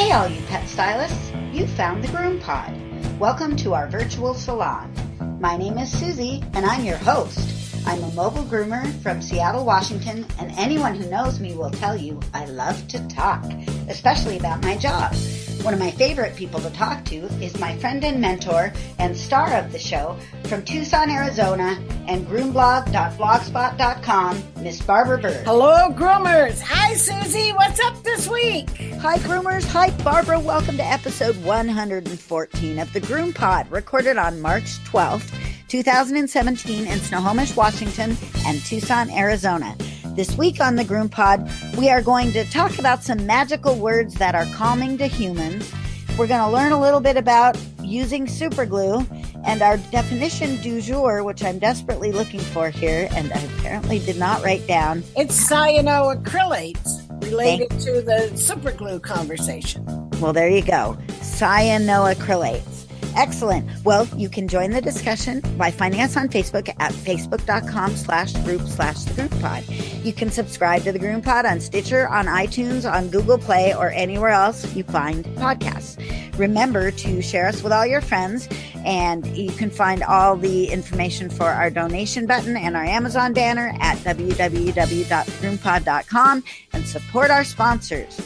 Hey all you pet stylists, you found the Groom Pod. Welcome to our virtual salon. My name is Susie and I'm your host. I'm a mobile groomer from Seattle, Washington, and anyone who knows me will tell you I love to talk, especially about my job. One of my favorite people to talk to is my friend and mentor and star of the show from Tucson, Arizona, and groomblog.blogspot.com, Miss Barbara Bird. Hello, groomers. Hi, Susie. What's up this week? Hi, groomers. Hi, Barbara. Welcome to episode 114 of the Groom Pod, recorded on March 12th, 2017 in Snohomish, Washington, and Tucson, Arizona. This week on the Groom Pod, we are going to talk about some magical words that are calming to humans. We're going to learn a little bit about using super glue and our definition du jour, which I'm desperately looking for here and I apparently did not write down. It's cyanoacrylates related to the super glue conversation. Well, there you go. Cyanoacrylates. Excellent. Well, you can join the discussion by finding us on Facebook at facebook.com/group/thegroompod. You can subscribe to the Groom Pod on Stitcher, on iTunes, on Google Play, or anywhere else you find podcasts. Remember to share us with all your friends, and you can find all the information for our donation button and our Amazon banner at www.thegroompod.com and support our sponsors.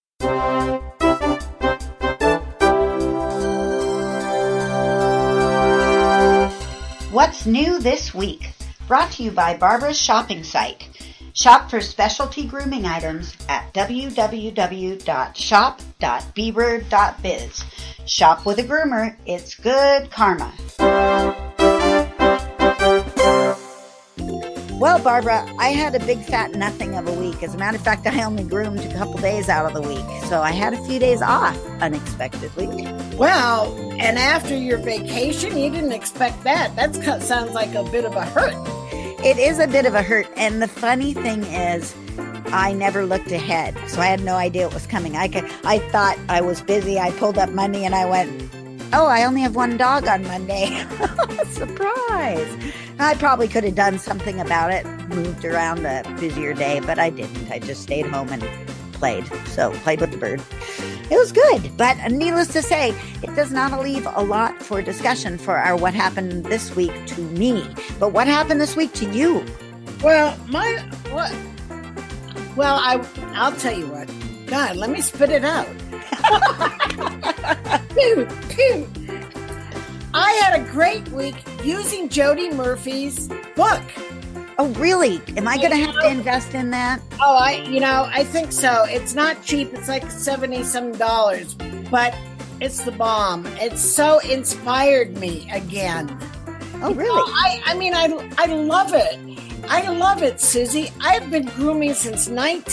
What's new this week? Brought to you by Barbara's shopping site. Shop for specialty grooming items at www.shop.bbird.biz. Shop with a groomer. It's good karma. Well, Barbara, I had a big fat nothing of a week. As a matter of fact, I only groomed a couple days out of the week. So I had a few days off unexpectedly. Well, and after your vacation, you didn't expect that. That sounds like a bit of a hurt. It is a bit of a hurt. And the funny thing is, I never looked ahead. So I had no idea it was coming. I thought I was busy. I pulled up Monday and I went, oh, I only have one dog on Monday. Surprise. I probably could have done something about it, moved around a busier day, but I didn't. I just stayed home and played. So played with the bird. It was good, but needless to say, it does not leave a lot for discussion for our what happened this week to me. But what happened this week to you? Well, I'll tell you what. God, let me spit it out. I had a great week using Jody Murphy's book. Oh, really? Am I going to have to invest in that? Oh, I think so. It's not cheap. It's like $70-some, but it's the bomb. It so inspired me again. Oh, really? I love it. I love it, Susie. I've been grooming since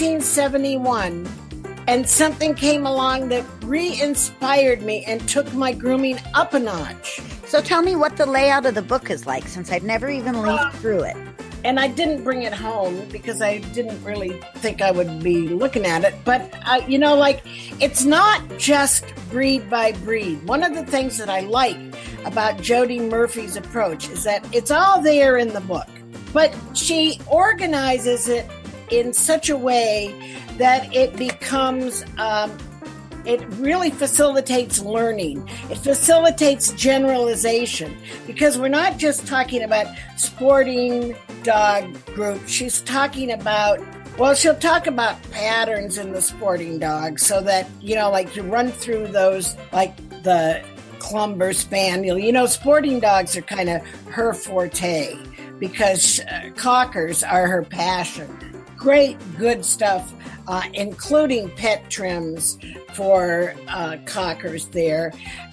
1971. And something came along that re-inspired me and took my grooming up a notch. So tell me what the layout of the book is like, since I've never even leafed through it. And I didn't bring it home because I didn't really think I would be looking at it. But, it's not just breed by breed. One of the things that I like about Jody Murphy's approach is that it's all there in the book. But she organizes it in such a way that it becomes, it really facilitates learning. It facilitates generalization because we're not just talking about sporting dog group. She's talking about, she'll talk about patterns in the sporting dog so that, you run through those, like the Clumber Spaniel. Sporting dogs are kind of her forte because cockers are her passion. Great, good stuff. Including pet trims for cockers there.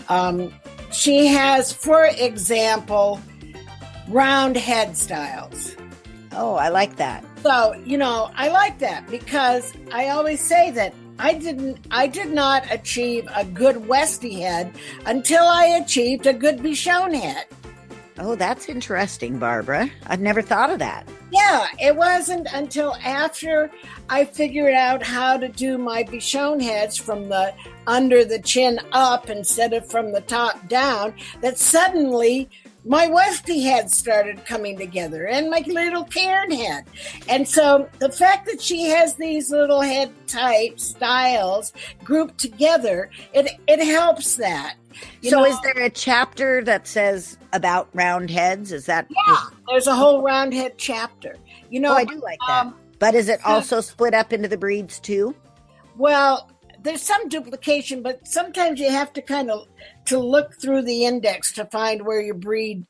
She has, for example, round head styles. Oh, I like that. So, I like that because I always say that I did not achieve a good Westie head until I achieved a good Bichon head. Oh, that's interesting, Barbara. I've never thought of that. Yeah, it wasn't until after I figured out how to do my Bichon heads from the under the chin up instead of from the top down that suddenly my Westie head started coming together and my little Karen head. And so the fact that she has these little head type styles grouped together, it helps that. So is there a chapter that says about round heads? Is that? Yeah, there's a whole round head chapter. I do like that. But is it also split up into the breeds too? Well, there's some duplication, but sometimes you have to kind of to look through the index to find where your breed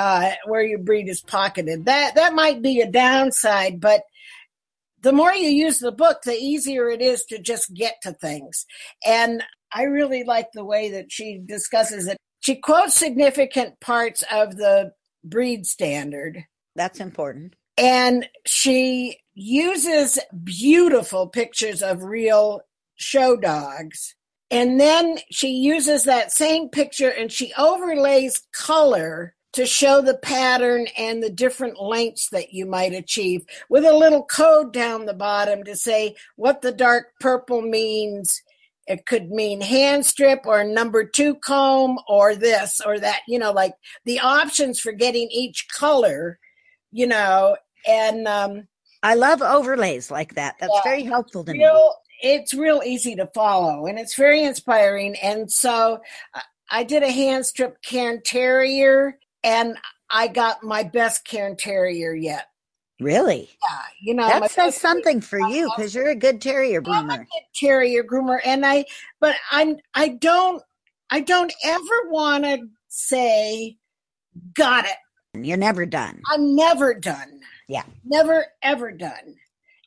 is pocketed. That might be a downside, but the more you use the book, the easier it is to just get to things. And I really like the way that she discusses it. She quotes significant parts of the breed standard. That's important. And she uses beautiful pictures of real show dogs. And then she uses that same picture and she overlays color to show the pattern and the different lengths that you might achieve with a little code down the bottom to say what the dark purple means. It could mean hand strip or number 2 comb or this or that, like the options for getting each color, and I love overlays like that. That's very helpful to me. It's real easy to follow and it's very inspiring. And so I did a hand strip Cairn Terrier and I got my best Cairn Terrier yet. Really? Yeah. That says something for you because you're a good terrier groomer. I'm a good terrier groomer. And I don't ever want to say, got it. You're never done. I'm never done. Yeah. Never, ever done.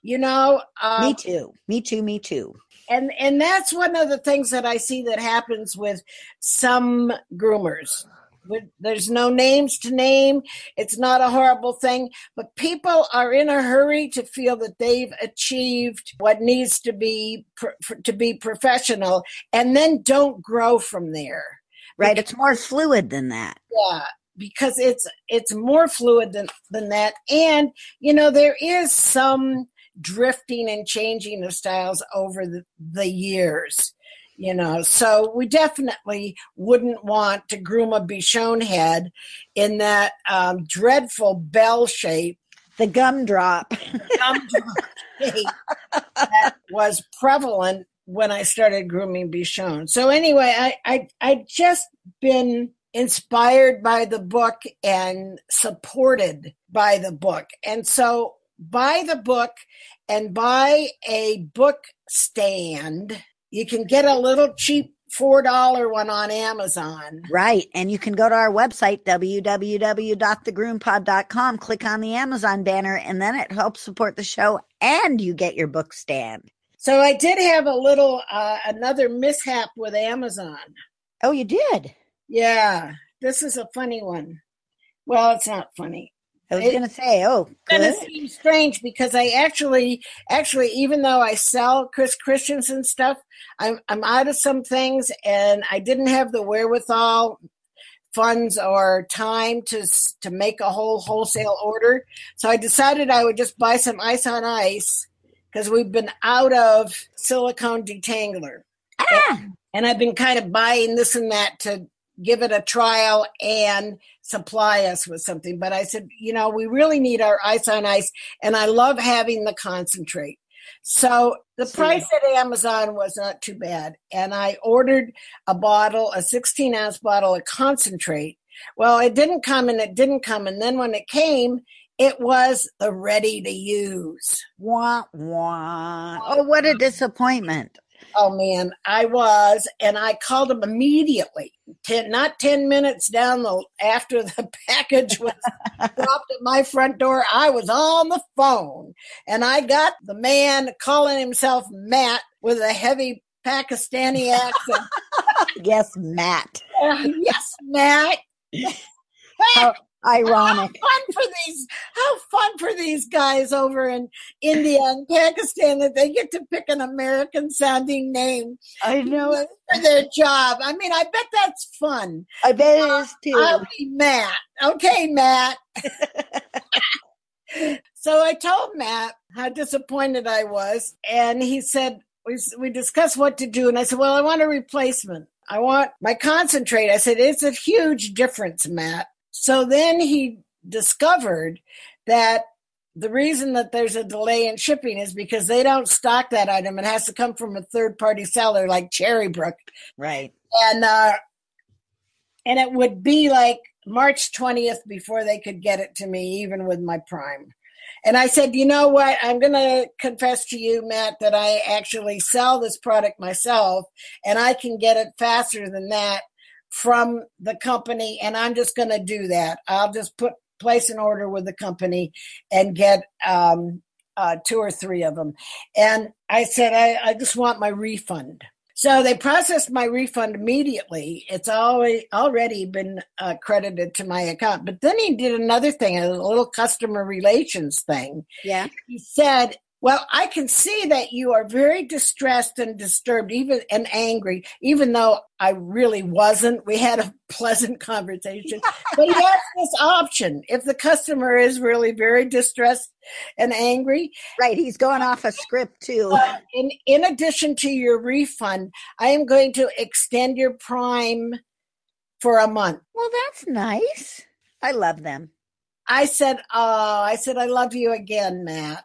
Me too. And that's one of the things that I see that happens with some groomers. There's no names to name. It's not a horrible thing, but people are in a hurry to feel that they've achieved what needs to be professional and then don't grow from there. Right. Because it's more fluid than that. Yeah. Because it's more fluid than that. And, there is some drifting and changing of styles over the years, so we definitely wouldn't want to groom a Bichon head in that dreadful bell shape. The gumdrop. Shape that was prevalent when I started grooming Bichon. So anyway, I just been inspired by the book and supported by the book. And so buy the book and buy a book stand. You can get a little cheap $4 one on Amazon. Right. And you can go to our website, www.thegroompod.com, click on the Amazon banner, and then it helps support the show and you get your book stand. So I did have a little, another mishap with Amazon. Oh, you did? Yeah. This is a funny one. Well, it's not funny. I was going to say, it seems strange because I actually, even though I sell Chris Christensen stuff, I'm out of some things and I didn't have the wherewithal, funds or time to make a whole wholesale order. So I decided I would just buy some ice on ice because we've been out of silicone detangler. And I've been kind of buying this and that to give it a trial and supply us with something. But I said, we really need our ice on ice. And I love having the concentrate. So the price at Amazon was not too bad. And I ordered a 16-ounce bottle of concentrate. Well, it didn't come. And then when it came, it was the ready to use. Wah, wah. Oh, what a disappointment. Oh, man, I was, and I called him immediately, not 10 minutes after the package was dropped at my front door. I was on the phone, and I got the man calling himself Matt with a heavy Pakistani accent. Yes, Matt. Yes, Matt. How ironic. How fun for these guys over in India and Pakistan that they get to pick an American sounding name. I know it. For their job. I mean, I bet that's fun. I bet it is too. I'll be Matt. Okay, Matt. So I told Matt how disappointed I was. And he said, we discussed what to do. And I said, well, I want a replacement. I want my concentrate. I said, it's a huge difference, Matt. So then he discovered that the reason that there's a delay in shipping is because they don't stock that item. It has to come from a third-party seller like Cherrybrook. Right. And it would be like March 20th before they could get it to me, even with my Prime. And I said, you know what? I'm going to confess to you, Matt, that I actually sell this product myself, and I can get it faster than that from the company, and I'm just going to do that. I'll just place an order with the company and get 2 or 3 of them. And I said, I just want my refund. So they processed my refund immediately. It's already been credited to my account. But then he did another thing, a little customer relations thing. Yeah. He said, well, I can see that you are very distressed and disturbed, and angry, even though I really wasn't. We had a pleasant conversation. But he has this option. If the customer is really very distressed and angry. Right. He's going off a script too. In addition to your refund, I am going to extend your Prime for a month. Well, that's nice. I love them. I said, I love you again, Matt.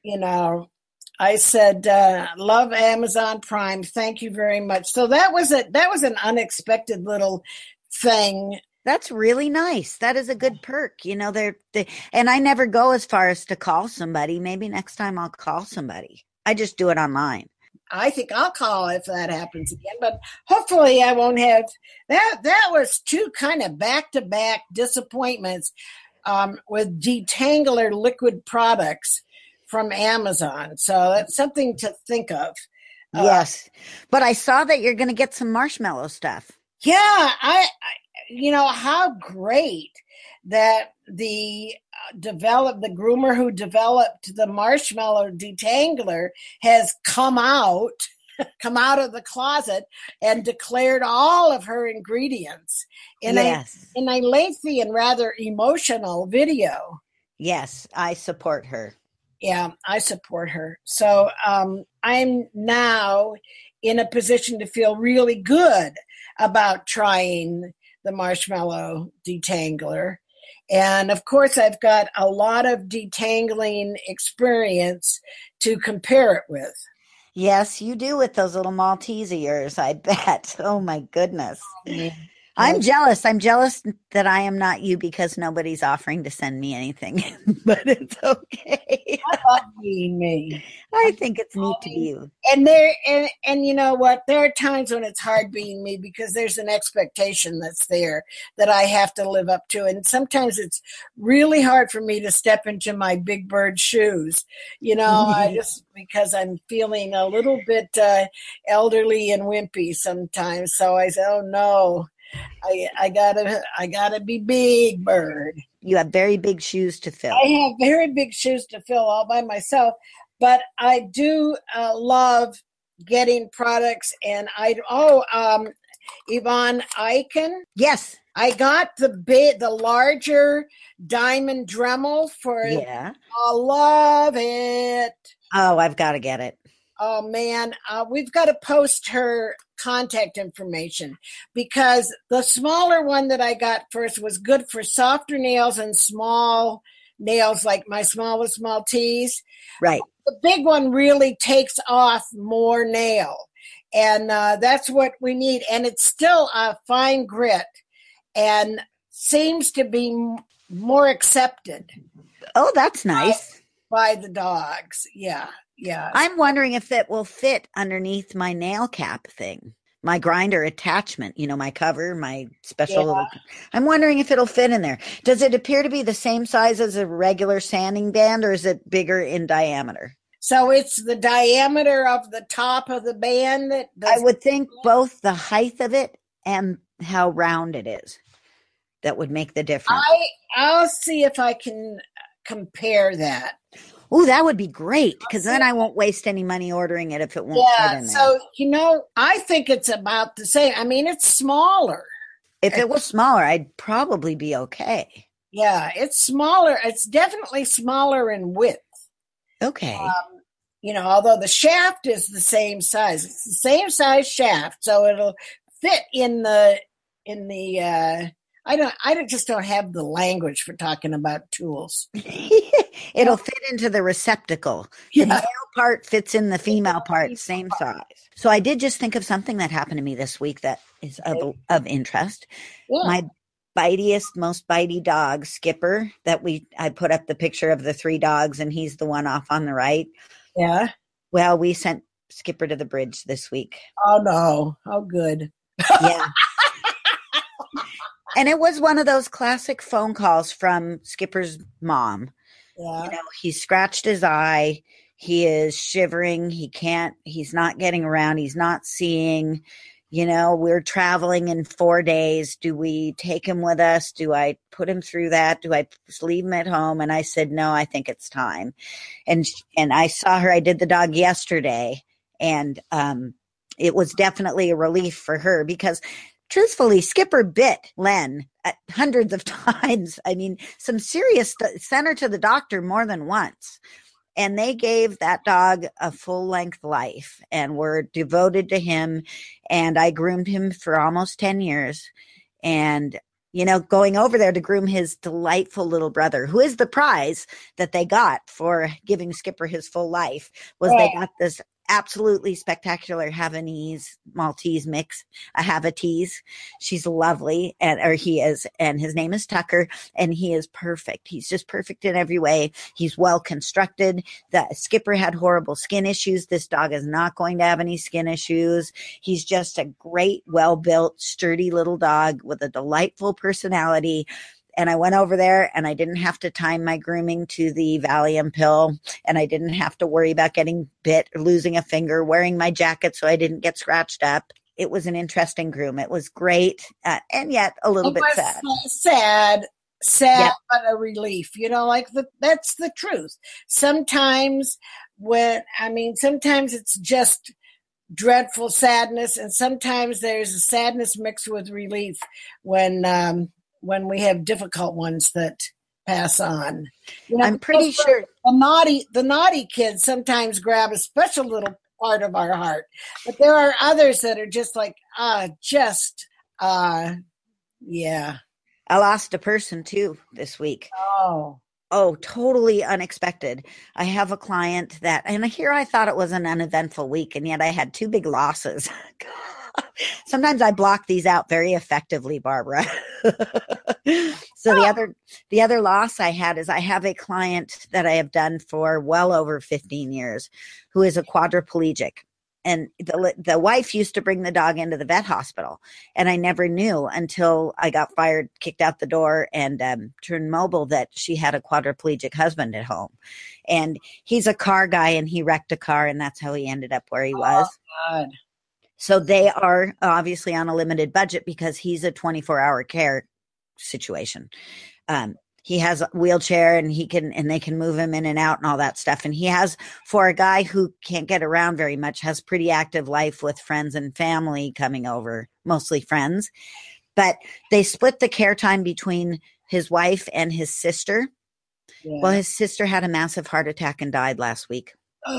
I said, love Amazon Prime. Thank you very much. So that was an unexpected little thing. That's really nice. That is a good perk. And I never go as far as to call somebody. Maybe next time I'll call somebody. I just do it online. I think I'll call if that happens again, but hopefully I won't have that. That was 2 kind of back-to-back disappointments with Detangler liquid products from Amazon. So that's something to think of. Yes. But I saw that you're going to get some marshmallow stuff. Yeah. How great that the groomer who developed the marshmallow detangler has come out of the closet and declared all of her ingredients in a lengthy and rather emotional video. Yes, I support her. Yeah, I support her. So I'm now in a position to feel really good about trying the marshmallow detangler. And of course, I've got a lot of detangling experience to compare it with. Yes, you do with those little Maltese of yours, I bet. Oh, my goodness. Yeah. I'm jealous. I'm jealous that I am not you because nobody's offering to send me anything, but it's okay. I love being me. I think it's neat to be you. And you know what? There are times when it's hard being me because there's an expectation that's there that I have to live up to. And sometimes it's really hard for me to step into my big bird shoes, because I'm feeling a little bit elderly and wimpy sometimes. So I say, oh no. I gotta be big bird. You have very big shoes to fill. I have very big shoes to fill all by myself, but I do love getting products. And Yvonne Eichen. Yes, I got the larger diamond Dremel for. Yeah, I love it. Oh, I've got to get it. Oh man, we've got to post her contact information because the smaller one that I got first was good for softer nails and small nails like my smallest Maltese. Right. The big one really takes off more nail, and that's what we need. And it's still a fine grit and seems to be more accepted. Oh, that's nice. By the dogs. Yeah. Yeah. I'm wondering if it will fit underneath my nail cap thing, my grinder attachment, my cover, my special. Yeah. I'm wondering if it'll fit in there. Does it appear to be the same size as a regular sanding band or is it bigger in diameter? So it's the diameter of the top of the band that I would think both the height of it and how round it is. That would make the difference. I'll see if I can compare that. Oh, that would be great because then I won't waste any money ordering it if it won't fit in there. So, I think it's about the same. I mean, it's smaller. If it was smaller, I'd probably be okay. Yeah, it's smaller. It's definitely smaller in width. Okay. Although the shaft is the same size. It's the same size shaft, so it'll fit in the just don't have the language for talking about tools. It'll fit into the receptacle. The Yeah. male part fits in the female part, same size. So I did just think of something that happened to me this week that is of interest. Yeah. My bitiest, most bitey dog, Skipper, I put up the picture of the three dogs, and he's the one off on the right. Yeah. Well, we sent Skipper to the bridge this week. Oh no. Oh good. Yeah. And it was one of those classic phone calls from Skipper's mom. Yeah. He scratched his eye. He is shivering. He's not getting around. He's not seeing. We're traveling in 4 days. Do we take him with us? Do I put him through that? Do I just leave him at home? And I said, no, I think it's time. And I saw her. I did the dog yesterday, and it was definitely a relief for her because truthfully, Skipper bit Len hundreds of times. I mean, some serious sent her to the doctor more than once. And they gave that dog a full length life and were devoted to him. And I groomed him for almost 10 years. And, going over there to groom his delightful little brother, who is the prize that they got for giving Skipper his full life, was They got this absolutely spectacular Havanese Maltese mix, a Havatese. She's lovely, he is, and his name is Tucker, and he is perfect. He's just perfect in every way. He's well constructed. The Skipper had horrible skin issues. This dog is not going to have any skin issues. He's just a great, well-built, sturdy little dog with a delightful personality. And I went over there and I didn't have to time my grooming to the Valium pill. And I didn't have to worry about getting bit or losing a finger, wearing my jacket so I didn't get scratched up. It was an interesting groom. It was great. And yet a little bit sad. Sad, yep. But a relief, that's the truth. Sometimes sometimes it's just dreadful sadness. And sometimes there's a sadness mixed with relief when we have difficult ones that pass on. I'm pretty sure the naughty kids sometimes grab a special little part of our heart, but there are others that are just like, yeah. I lost a person too this week. Oh, totally unexpected. I have a client and here I thought it was an uneventful week, and yet I had two big losses. Sometimes I block these out very effectively, Barbara. So the other loss I had is I have a client that I have done for well over 15 years who is a quadriplegic. And the wife used to bring the dog into the vet hospital. And I never knew until I got fired, kicked out the door, and turned mobile that she had a quadriplegic husband at home. And he's a car guy, and he wrecked a car, and that's how he ended up where he was. God. So they are obviously on a limited budget because he's a 24-hour care situation. He has a wheelchair and they can move him in and out and all that stuff. And he has, for a guy who can't get around very much, has pretty active life with friends and family coming over, mostly friends. But they split the care time between his wife and his sister. Yeah. Well, his sister had a massive heart attack and died last week.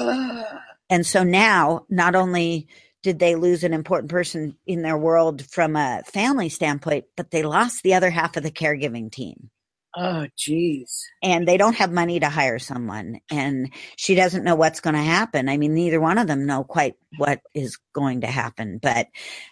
And so now, not only did they lose an important person in their world from a family standpoint, but they lost the other half of the caregiving team. Oh, geez. And they don't have money to hire someone. And she doesn't know what's going to happen. I mean, neither one of them know quite what is going to happen. But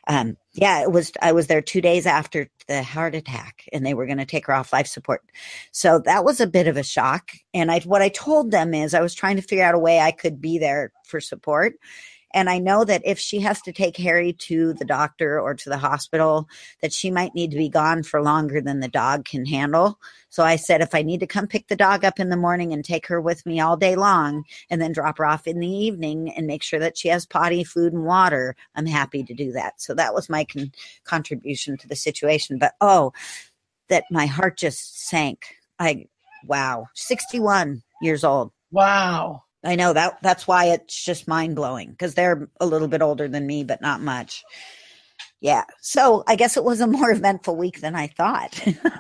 I was there 2 days after the heart attack, and they were going to take her off life support. So that was a bit of a shock. And what I told them is I was trying to figure out a way I could be there for support. And I know that if she has to take Harry to the doctor or to the hospital, that she might need to be gone for longer than the dog can handle. So I said, if I need to come pick the dog up in the morning and take her with me all day long and then drop her off in the evening and make sure that she has potty, food, and water, I'm happy to do that. So that was my contribution to the situation. But, that my heart just sank. Wow, 61 years old. Wow. I know that's why it's just mind blowing, because they're a little bit older than me, but not much. Yeah. So I guess it was a more eventful week than I thought.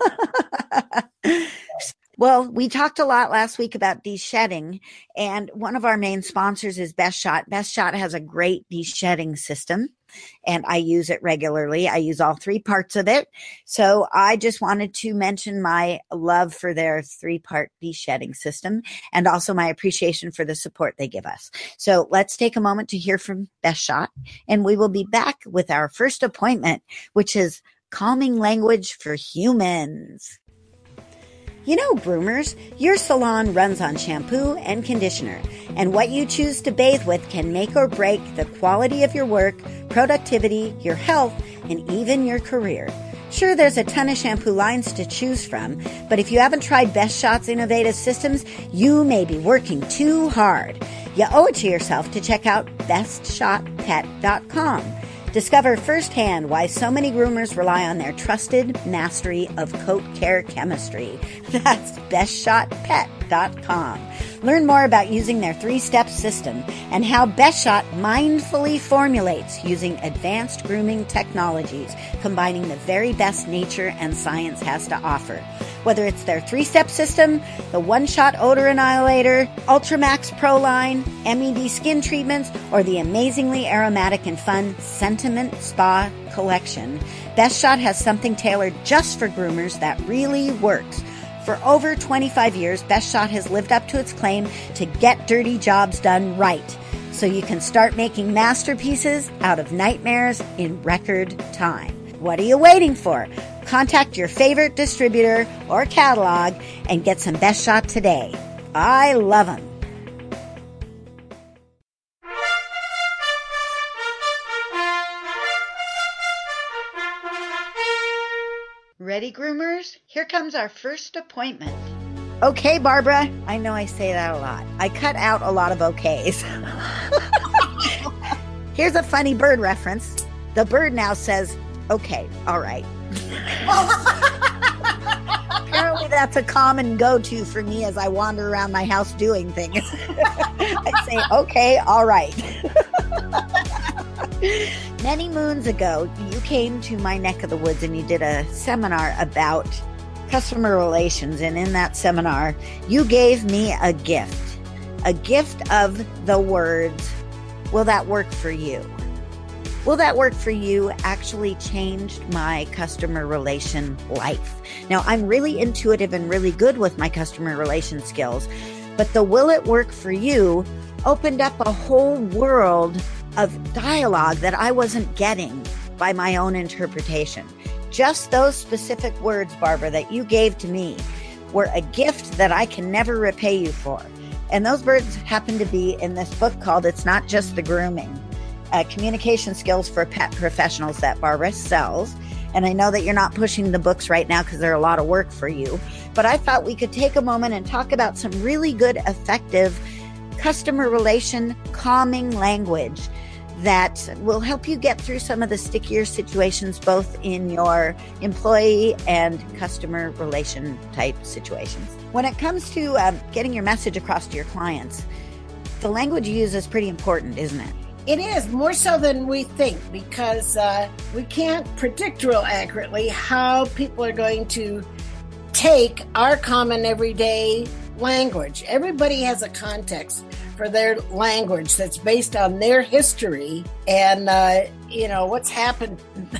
Well, we talked a lot last week about de-shedding, and one of our main sponsors is Best Shot. Best Shot has a great de-shedding system. and I use it regularly. I use all three parts of it. So I just wanted to mention my love for their 3-part de-shedding system and also my appreciation for the support they give us. So let's take a moment to hear from Best Shot, and we will be back with our first appointment, which is calming language for humans. You know, groomers, your salon runs on shampoo and conditioner, and what you choose to bathe with can make or break the quality of your work, productivity, your health, and even your career. Sure, there's a ton of shampoo lines to choose from, but if you haven't tried Best Shot's innovative systems, you may be working too hard. You owe it to yourself to check out bestshotpet.com. Discover firsthand why so many groomers rely on their trusted mastery of coat care chemistry. That's bestshotpet.com. Learn more about using their 3-step system and how Best Shot mindfully formulates using advanced grooming technologies, combining the very best nature and science has to offer. Whether it's their 3-step system, the One-Shot Odor Annihilator, Ultramax Pro line, MED skin treatments, or the amazingly aromatic and fun Sentiment Spa collection, Best Shot has something tailored just for groomers that really works. For over 25 years, Best Shot has lived up to its claim to get dirty jobs done right, so you can start making masterpieces out of nightmares in record time. What are you waiting for? Contact your favorite distributor or catalog and get some Best Shot today. I love them. Ready, groomers? Here comes our first appointment. Okay, Barbara. I know I say that a lot. I cut out a lot of okays. Here's a funny bird reference. The bird now says, okay, all right. Apparently that's a common go-to for me as I wander around my house doing things. I say, okay, all right. Many moons ago, you came to my neck of the woods and you did a seminar about customer relations. And in that seminar, you gave me a gift of the words, will that work for you? Will that work for you actually changed my customer relation life. Now, I'm really intuitive and really good with my customer relation skills, but the will it work for you opened up a whole world of dialogue that I wasn't getting by my own interpretation. Just those specific words, Barbara, that you gave to me were a gift that I can never repay you for. And those words happen to be in this book called It's Not Just the Grooming, Communication Skills for Pet Professionals that Barbara sells. And I know that you're not pushing the books right now because they're a lot of work for you, but I thought we could take a moment and talk about some really good, effective customer relation calming language that will help you get through some of the stickier situations, both in your employee and customer relation type situations. When it comes to getting your message across to your clients, the language you use is pretty important, isn't it? It is, more so than we think, because we can't predict real accurately how people are going to take our common everyday language. Everybody has a context for their language that's based on their history and, what's happened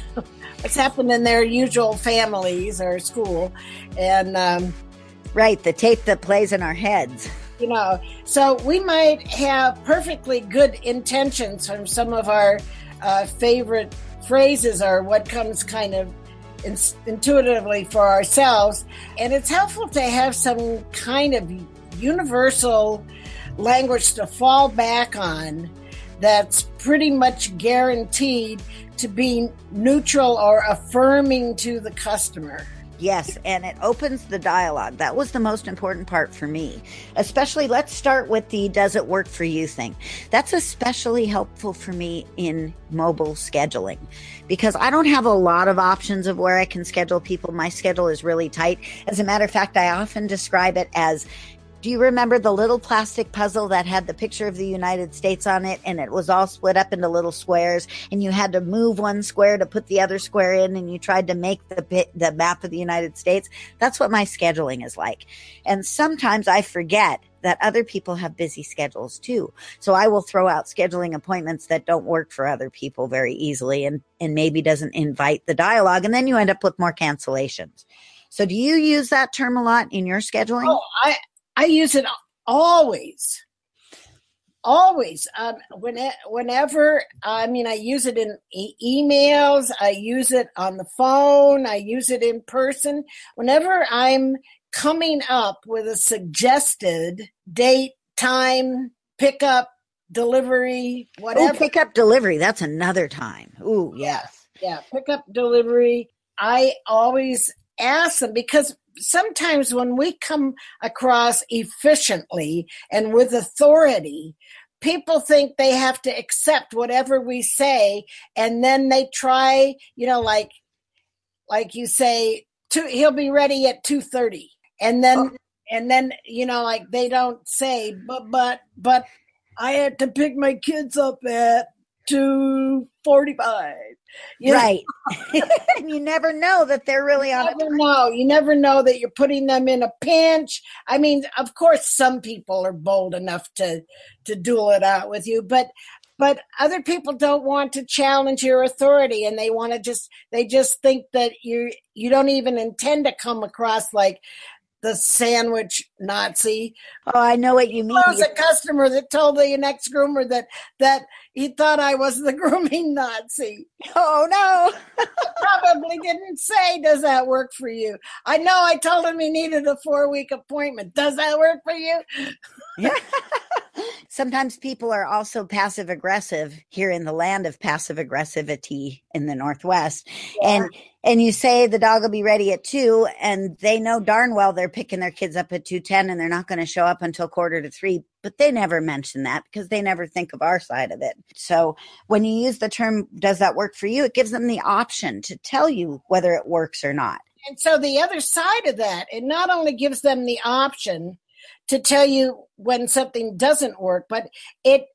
in their usual families or school. And right, the tape that plays in our heads. So we might have perfectly good intentions from some of our favorite phrases or what comes kind of intuitively for ourselves. And it's helpful to have some kind of universal language to fall back on that's pretty much guaranteed to be neutral or affirming to the customer. Yes, and it opens the dialogue. That was the most important part for me. Especially, let's start with the does it work for you thing. That's especially helpful for me in mobile scheduling because I don't have a lot of options of where I can schedule people. My schedule is really tight. As a matter of fact, I often describe it as Do you remember the little plastic puzzle that had the picture of the United States on it, and it was all split up into little squares, and you had to move one square to put the other square in, and you tried to make the map of the United States? That's what my scheduling is like. And sometimes I forget that other people have busy schedules too. So I will throw out scheduling appointments that don't work for other people very easily, and maybe doesn't invite the dialogue. And then you end up with more cancellations. So do you use that term a lot in your scheduling? Oh, I use it always. Always. Whenever, I use it in emails. I use it on the phone. I use it in person. Whenever I'm coming up with a suggested date, time, pickup, delivery, whatever. Oh, pickup, delivery. That's another time. Ooh, yes. Yeah, pickup, delivery. I always ask them, because sometimes when we come across efficiently and with authority, people think they have to accept whatever we say, and then they try, like you say, he'll be ready at 2:30, and then like they don't say, but I had to pick my kids up at 2:45. Right. And you never know that they're really on it. You never know that you're putting them in a pinch. Of course, some people are bold enough to duel it out with you, but other people don't want to challenge your authority, and they just think that you don't even intend to come across like the sandwich Nazi. Oh, I know what you mean. There was a customer that told the next groomer that he thought I was the grooming Nazi. Oh, no. Probably didn't say, does that work for you? I know I told him he needed a 4-week appointment. Does that work for you? Yeah. Sometimes people are also passive aggressive here in the land of passive aggressivity in the Northwest. Yeah. And you say the dog will be ready at 2, and they know darn well they're picking their kids up at 2:10, and they're not going to show up until 2:45. But they never mention that because they never think of our side of it. So when you use the term, does that work for you? It gives them the option to tell you whether it works or not. And so the other side of that, it not only gives them the option to tell you when something doesn't work, but it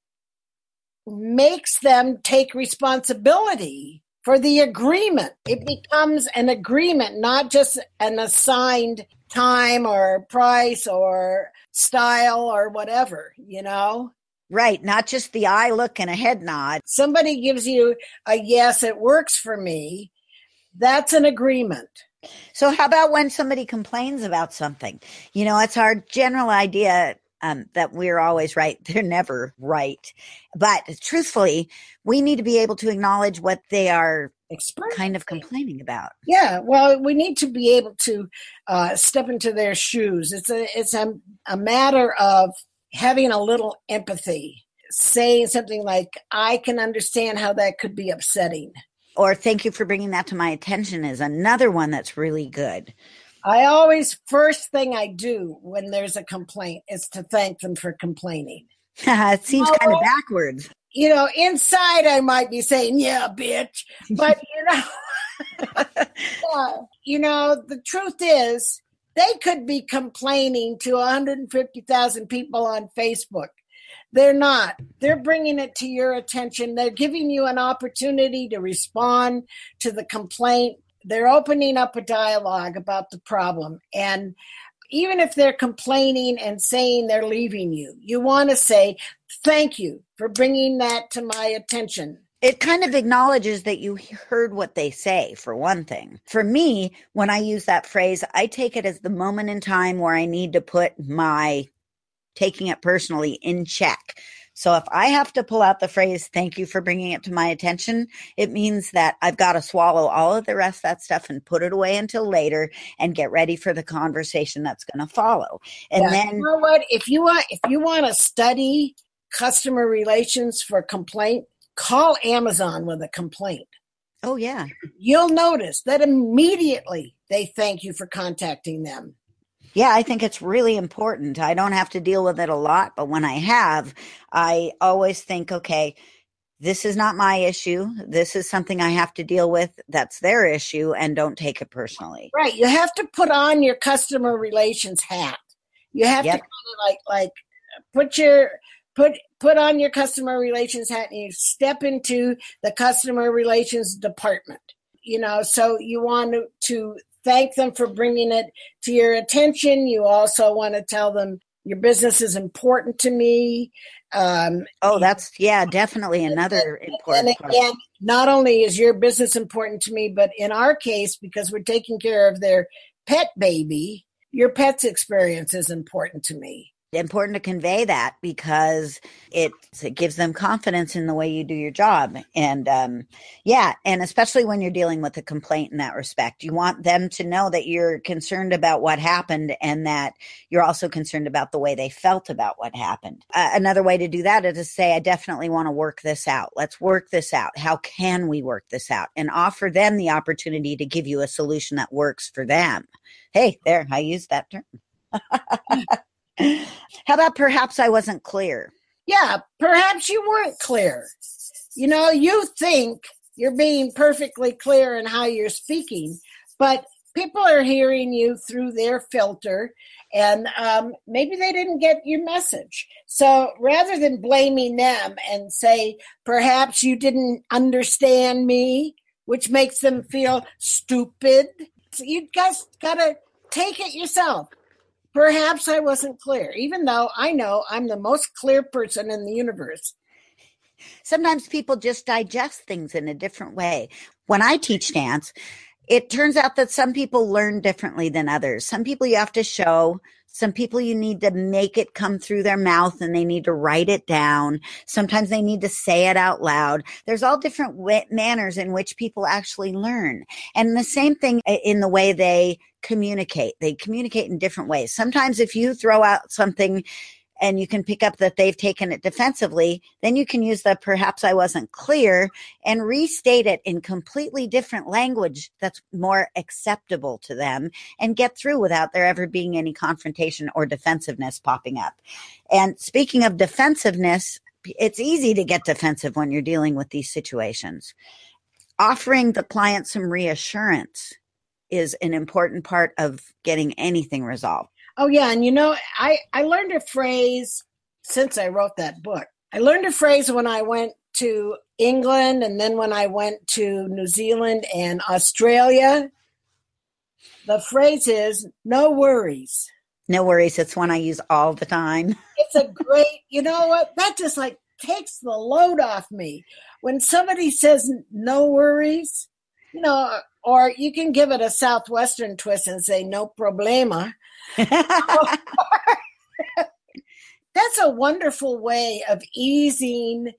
makes them take responsibility for the agreement. It becomes an agreement, not just an assigned time or price or style or whatever, Right. Not just the eye look and a head nod. Somebody gives you a yes, it works for me. That's an agreement. So how about when somebody complains about something? It's our general idea that we're always right. They're never right. But truthfully, we need to be able to acknowledge what they are kind of complaining about. Yeah, well, we need to be able to step into their shoes. It's a matter of having a little empathy, saying something like, I can understand how that could be upsetting. Or thank you for bringing that to my attention is another one that's really good. First thing I do when there's a complaint is to thank them for complaining. It seems kind of backwards. Inside I might be saying, yeah, bitch. But, the truth is they could be complaining to 150,000 people on Facebook. They're not. They're bringing it to your attention. They're giving you an opportunity to respond to the complaint. They're opening up a dialogue about the problem. And even if they're complaining and saying they're leaving you, you want to say, thank you for bringing that to my attention. It kind of acknowledges that you heard what they say, for one thing. For me, when I use that phrase, I take it as the moment in time where I need to put my taking it personally in check. So if I have to pull out the phrase, thank you for bringing it to my attention, it means that I've got to swallow all of the rest of that stuff and put it away until later and get ready for the conversation that's going to follow. And then, you know what? If you want to study customer relations for complaint, call Amazon with a complaint. Oh, yeah. You'll notice that immediately they thank you for contacting them. Yeah, I think it's really important. I don't have to deal with it a lot, but when I have, I always think, okay, this is not my issue. This is something I have to deal with. That's their issue, and don't take it personally. Right. You have to put on your customer relations hat You have to Yep. kind of like put your put on your customer relations hat and you step into the customer relations department. So you want to thank them for bringing it to your attention. You also want to tell them your business is important to me. Oh, that's, yeah, definitely another and important part. again, not only is your business important to me, but in our case, because we're taking care of their pet baby, your pet's experience is important to me. Important to convey that because it gives them confidence in the way you do your job. And yeah, and especially when you're dealing with a complaint in that respect, you want them to know that you're concerned about what happened and that you're also concerned about the way they felt about what happened. Another way to do that is to say, I definitely want to work this out. Let's work this out. How can we work this out? And offer them the opportunity to give you a solution that works for them. Hey, there, I used that term. How about perhaps I wasn't clear? Yeah, perhaps you weren't clear. You think you're being perfectly clear in how you're speaking, but people are hearing you through their filter, and maybe they didn't get your message. So rather than blaming them and say, perhaps you didn't understand me, which makes them feel stupid, you guys got to take it yourself. Perhaps I wasn't clear, even though I know I'm the most clear person in the universe. Sometimes people just digest things in a different way. When I teach dance, it turns out that some people learn differently than others. Some people you have to show. Some people you need to make it come through their mouth and they need to write it down. Sometimes they need to say it out loud. There's all different manners in which people actually learn. And the same thing in the way they communicate. They communicate in different ways. Sometimes if you throw out something and you can pick up that they've taken it defensively, then you can use the perhaps I wasn't clear and restate it in completely different language that's more acceptable to them and get through without there ever being any confrontation or defensiveness popping up. And speaking of defensiveness, it's easy to get defensive when you're dealing with these situations. Offering the client some reassurance is an important part of getting anything resolved. Oh, yeah. And I learned a phrase since I wrote that book. I learned a phrase when I went to England and then when I went to New Zealand and Australia. The phrase is no worries. No worries. It's one I use all the time. It's a great, you know what? That just like takes the load off me. When somebody says no worries, or you can give it a Southwestern twist and say no problema. That's a wonderful way of easing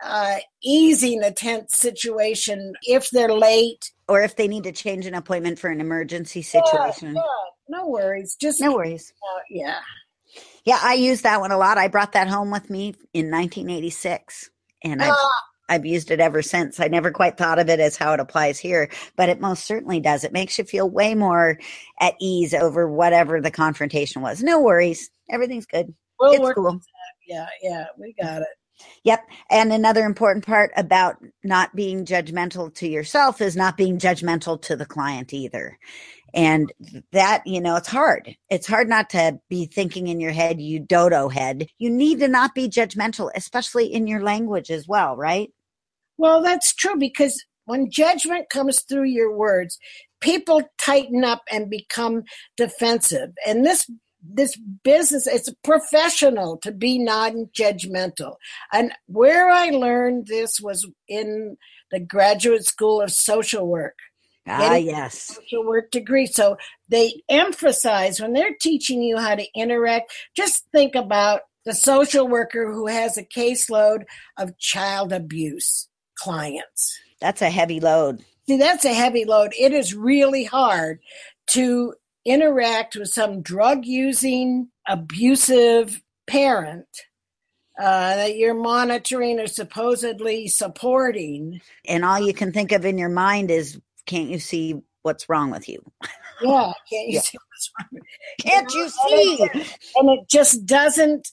a tense situation if they're late or if they need to change an appointment for an emergency situation. Yeah, no worries. Just no worries. Yeah. Yeah, I use that one a lot. I brought that home with me in 1986, and I've used it ever since. I never quite thought of it as how it applies here, but it most certainly does. It makes you feel way more at ease over whatever the confrontation was. No worries. Everything's good. It's cool. Yeah, we got it. Yep. And another important part about not being judgmental to yourself is not being judgmental to the client either. And that, it's hard. It's hard not to be thinking in your head, you dodo head. You need to not be judgmental, especially in your language as well, right? Well, that's true, because when judgment comes through your words, people tighten up and become defensive. And this business, it's professional to be non-judgmental. And where I learned this was in the Graduate School of Social Work. Yes. Social work degree. So they emphasize when they're teaching you how to interact, just think about the social worker who has a caseload of child abuse clients. That's a heavy load. See, that's a heavy load. It is really hard to interact with some drug-using, abusive parent that you're monitoring or supposedly supporting. And all you can think of in your mind is, can't you see what's wrong with you? Yeah, can't you see what's wrong with you? Can't you see? And it just doesn't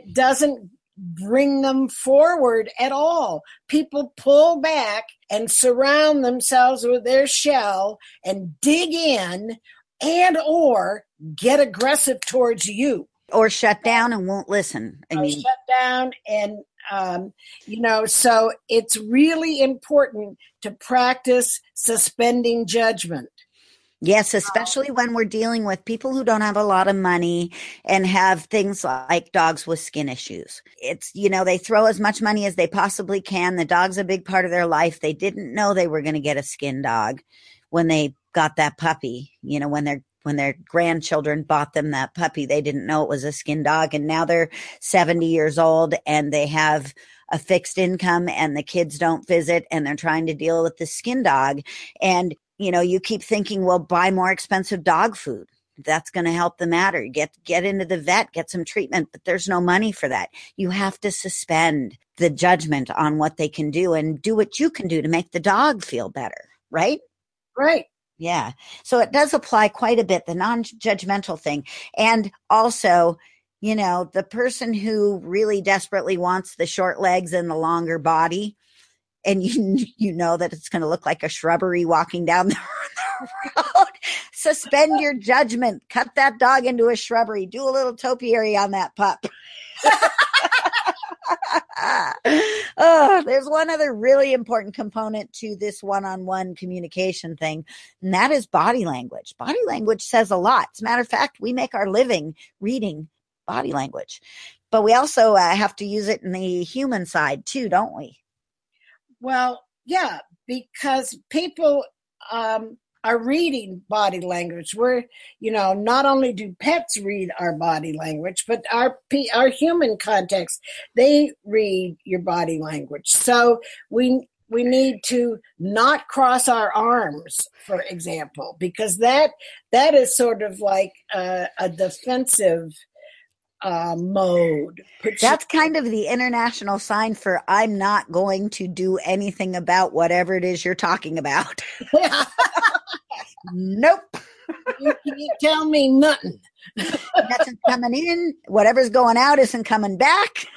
bring them forward at all. People pull back and surround themselves with their shell and dig in and or get aggressive towards you. Or shut down and won't listen. I or mean, shut down. And, so it's really important to practice suspending judgment. yes, especially when we're dealing with people who don't have a lot of money and have things like dogs with skin issues. It's, they throw as much money as they possibly can. The dog's a big part of their life. They didn't know they were going to get a skin dog when they got that puppy. When their grandchildren bought them that puppy, they didn't know it was a skin dog. And now they're 70 years old and they have a fixed income and the kids don't visit and they're trying to deal with the skin dog. And you keep thinking, well, buy more expensive dog food. That's going to help the matter. Get into the vet, get some treatment, but there's no money for that. You have to suspend the judgment on what they can do and do what you can do to make the dog feel better, right? Right. Yeah. So it does apply quite a bit, the non-judgmental thing. And also, the person who really desperately wants the short legs and the longer body, and you know that it's going to look like a shrubbery walking down the road. Suspend your judgment. Cut that dog into a shrubbery. Do a little topiary on that pup. Oh, there's one other really important component to this one-on-one communication thing, and that is body language. Body language says a lot. As a matter of fact, we make our living reading body language, but we also have to use it in the human side too, don't we? Well, yeah, because people are reading body language. Not only do pets read our body language, but our human context, they read your body language. So we need to not cross our arms, for example, because that is sort of like a defensive mode. That's kind of the international sign for I'm not going to do anything about whatever it is you're talking about. Nope. You can't tell me nothing. Nothing's coming in. Whatever's going out isn't coming back.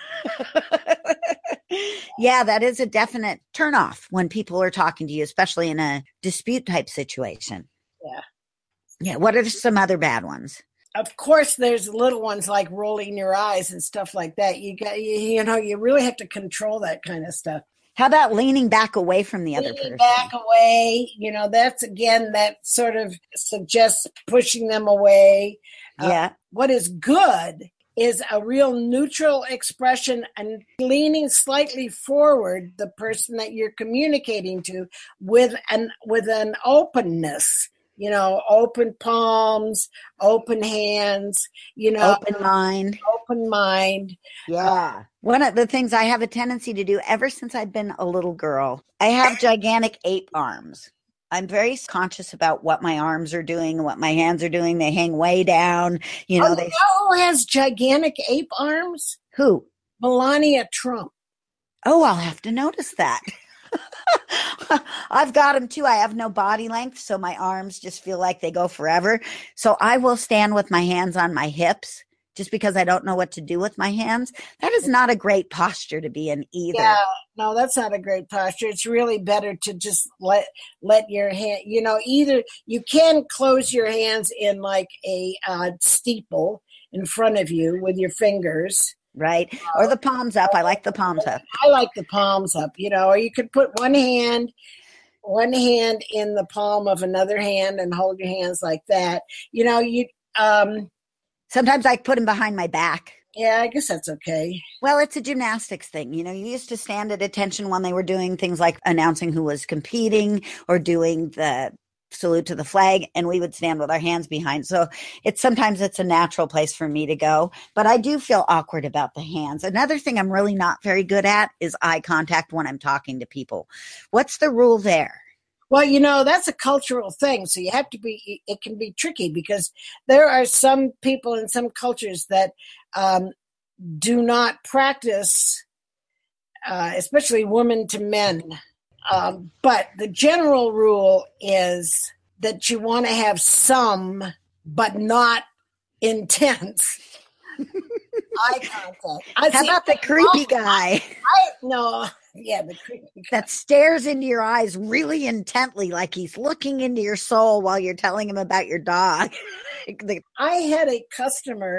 Yeah, that is a definite turnoff when people are talking to you, especially in a dispute type situation. Yeah. Yeah. What are some other bad ones? Of course, there's little ones like rolling your eyes and stuff like that. You really have to control that kind of stuff. How about leaning back away from the other person? Leaning back away, that sort of suggests pushing them away. Yeah. What is good is a real neutral expression and leaning slightly forward the person that you're communicating to with an openness. Open palms, open hands, open mind. Yeah. One of the things I have a tendency to do ever since I've been a little girl, I have gigantic ape arms. I'm very conscious about what my arms are doing and what my hands are doing. They hang way down. You know who has gigantic ape arms? Who? Melania Trump. Oh, I'll have to notice that. I've got them too. I have no body length, so my arms just feel like they go forever. So I will stand with my hands on my hips just because I don't know what to do with my hands. That is not a great posture to be in either. Yeah, no, that's not a great posture. It's really better to just let your hand, either you can close your hands in like a steeple in front of you with your fingers. Right. Or the palms up. I like the palms up. I like the palms up, or you could put one hand in the palm of another hand and hold your hands like that. Sometimes I put them behind my back. Yeah, I guess that's okay. Well, it's a gymnastics thing. You used to stand at attention when they were doing things like announcing who was competing or doing the salute to the flag, and we would stand with our hands behind. So sometimes it's a natural place for me to go, but I do feel awkward about the hands. Another thing I'm really not very good at is eye contact when I'm talking to people. What's the rule there? Well, that's a cultural thing. So it can be tricky because there are some people in some cultures that do not practice, especially women to men. But the general rule is that you want to have some, but not intense eye contact. How about the creepy guy? The creepy guy. That stares into your eyes really intently, like he's looking into your soul while you're telling him about your dog. I had a customer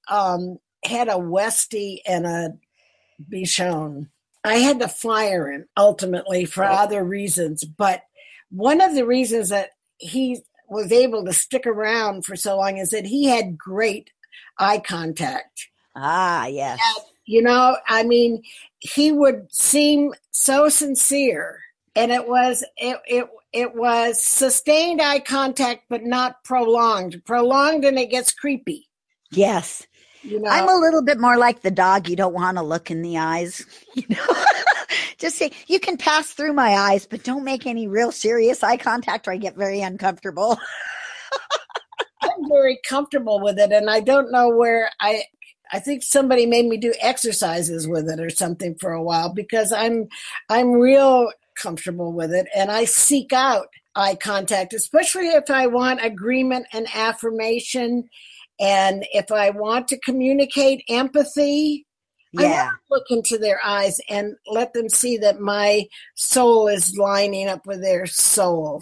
had a Westie and a Bichon. I had to fire him ultimately for other reasons, but one of the reasons that he was able to stick around for so long is that he had great eye contact. Ah, yes. I mean, he would seem so sincere, and it was sustained eye contact, but not prolonged. Prolonged, and it gets creepy. Yes. I'm a little bit more like the dog. You don't want to look in the eyes. Just say, you can pass through my eyes, but don't make any real serious eye contact or I get very uncomfortable. I'm very comfortable with it, and I don't know where I think somebody made me do exercises with it or something for a while because I'm real comfortable with it, and I seek out eye contact, especially if I want agreement and affirmation, and if I want to communicate empathy. I want to look into their eyes and let them see that my soul is lining up with their soul,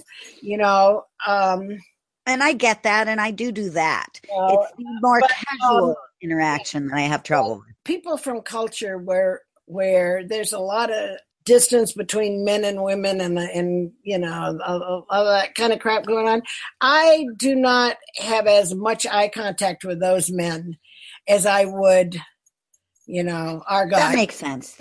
And I get that, and I do that. It's the more casual interaction that I have trouble with. People from culture where there's a lot of distance between men and women and all that kind of crap going on. I do not have as much eye contact with those men as I would, our guy. That makes sense.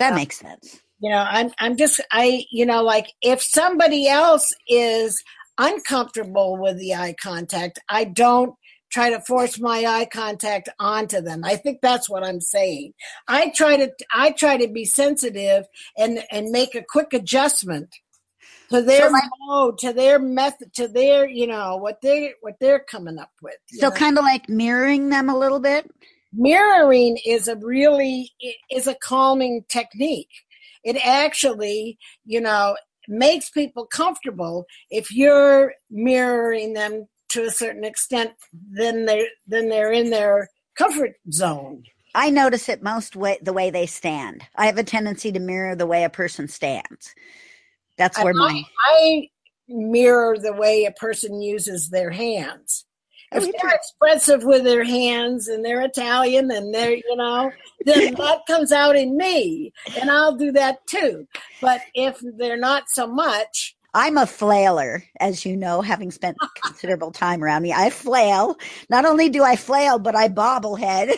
Like if somebody else is uncomfortable with the eye contact, I don't try to force my eye contact onto them. I think that's what I'm saying. I try to be sensitive and make a quick adjustment to their mode, to their method, to their, what they're coming up with. So kind of like mirroring them a little bit. Mirroring is a calming technique. It actually, makes people comfortable. If you're mirroring them to a certain extent, then they're in their comfort zone. I notice it the way they stand. I have a tendency to mirror the way a person stands. That's where I mirror the way a person uses their hands. If they're expressive with their hands and they're Italian and they're, then that comes out in me, and I'll do that too. But if they're not so much. I'm a flailer, as you know, having spent considerable time around me. I flail. Not only do I flail, but I bobblehead.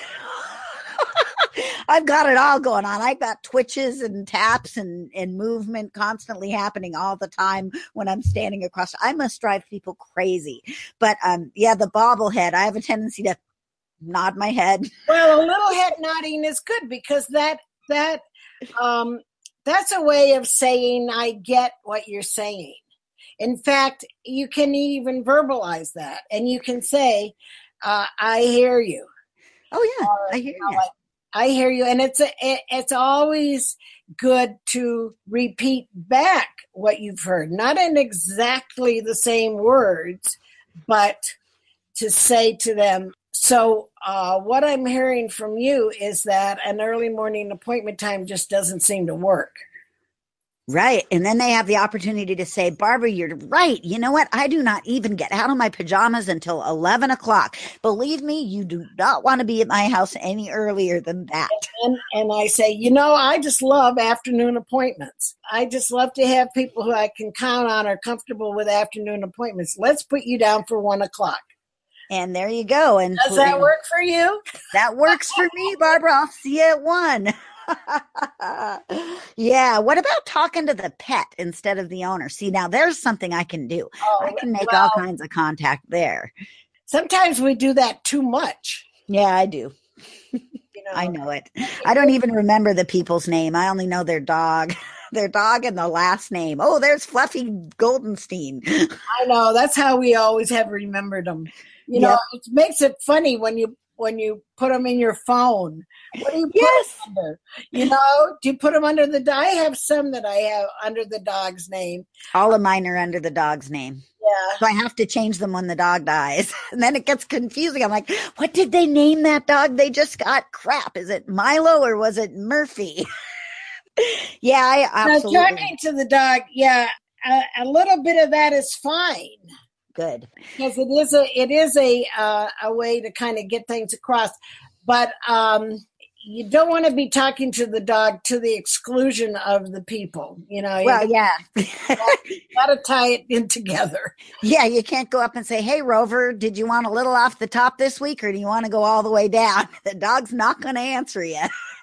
I've got it all going on. I've got twitches and taps and movement constantly happening all the time when I'm standing across. I must drive people crazy. But the bobblehead, I have a tendency to nod my head. Well, a little head nodding is good because that's a way of saying I get what you're saying. In fact, you can even verbalize that, and you can say, I hear you. Oh yeah, I hear you. I hear you, and it's always good to repeat back what you've heard, not in exactly the same words, but to say to them. So what I'm hearing from you is that an early morning appointment time just doesn't seem to work. Right. And then they have the opportunity to say, Barbara, you're right. You know what? I do not even get out of my pajamas until 11 o'clock. Believe me, you do not want to be at my house any earlier than that. And I say, I just love afternoon appointments. I just love to have people who I can count on are comfortable with afternoon appointments. Let's put you down for 1 o'clock. And there you go. And does that work for you? That works for me, Barbara. I'll see you at 1. Yeah. What about talking to the pet instead of the owner? See, now there's something I can do. I can make all kinds of contact there. Sometimes we do that too much. Yeah, I do. I know it. I don't even remember the people's name. I only know their dog. Their dog and the last name. Oh, there's Fluffy Goldenstein. I know. That's how we always have remembered them. It makes it funny when you put them in your phone. What do you put them under? Do you put them under I have some that I have under the dog's name. All of mine are under the dog's name. Yeah. So I have to change them when the dog dies. And then it gets confusing. I'm like, what did they name that dog they just got? Crap. Is it Milo or was it Murphy? Yeah, I absolutely. Now, talking to the dog, a little bit of that is fine. Good. Because it is a way to kind of get things across. but you don't want to be talking to the dog to the exclusion of the people. You know, Well, yeah. got to tie it in together. Yeah, you can't go up and say, "Hey, Rover, did you want a little off the top this week, or do you want to go all the way down?" The dog's not going to answer you.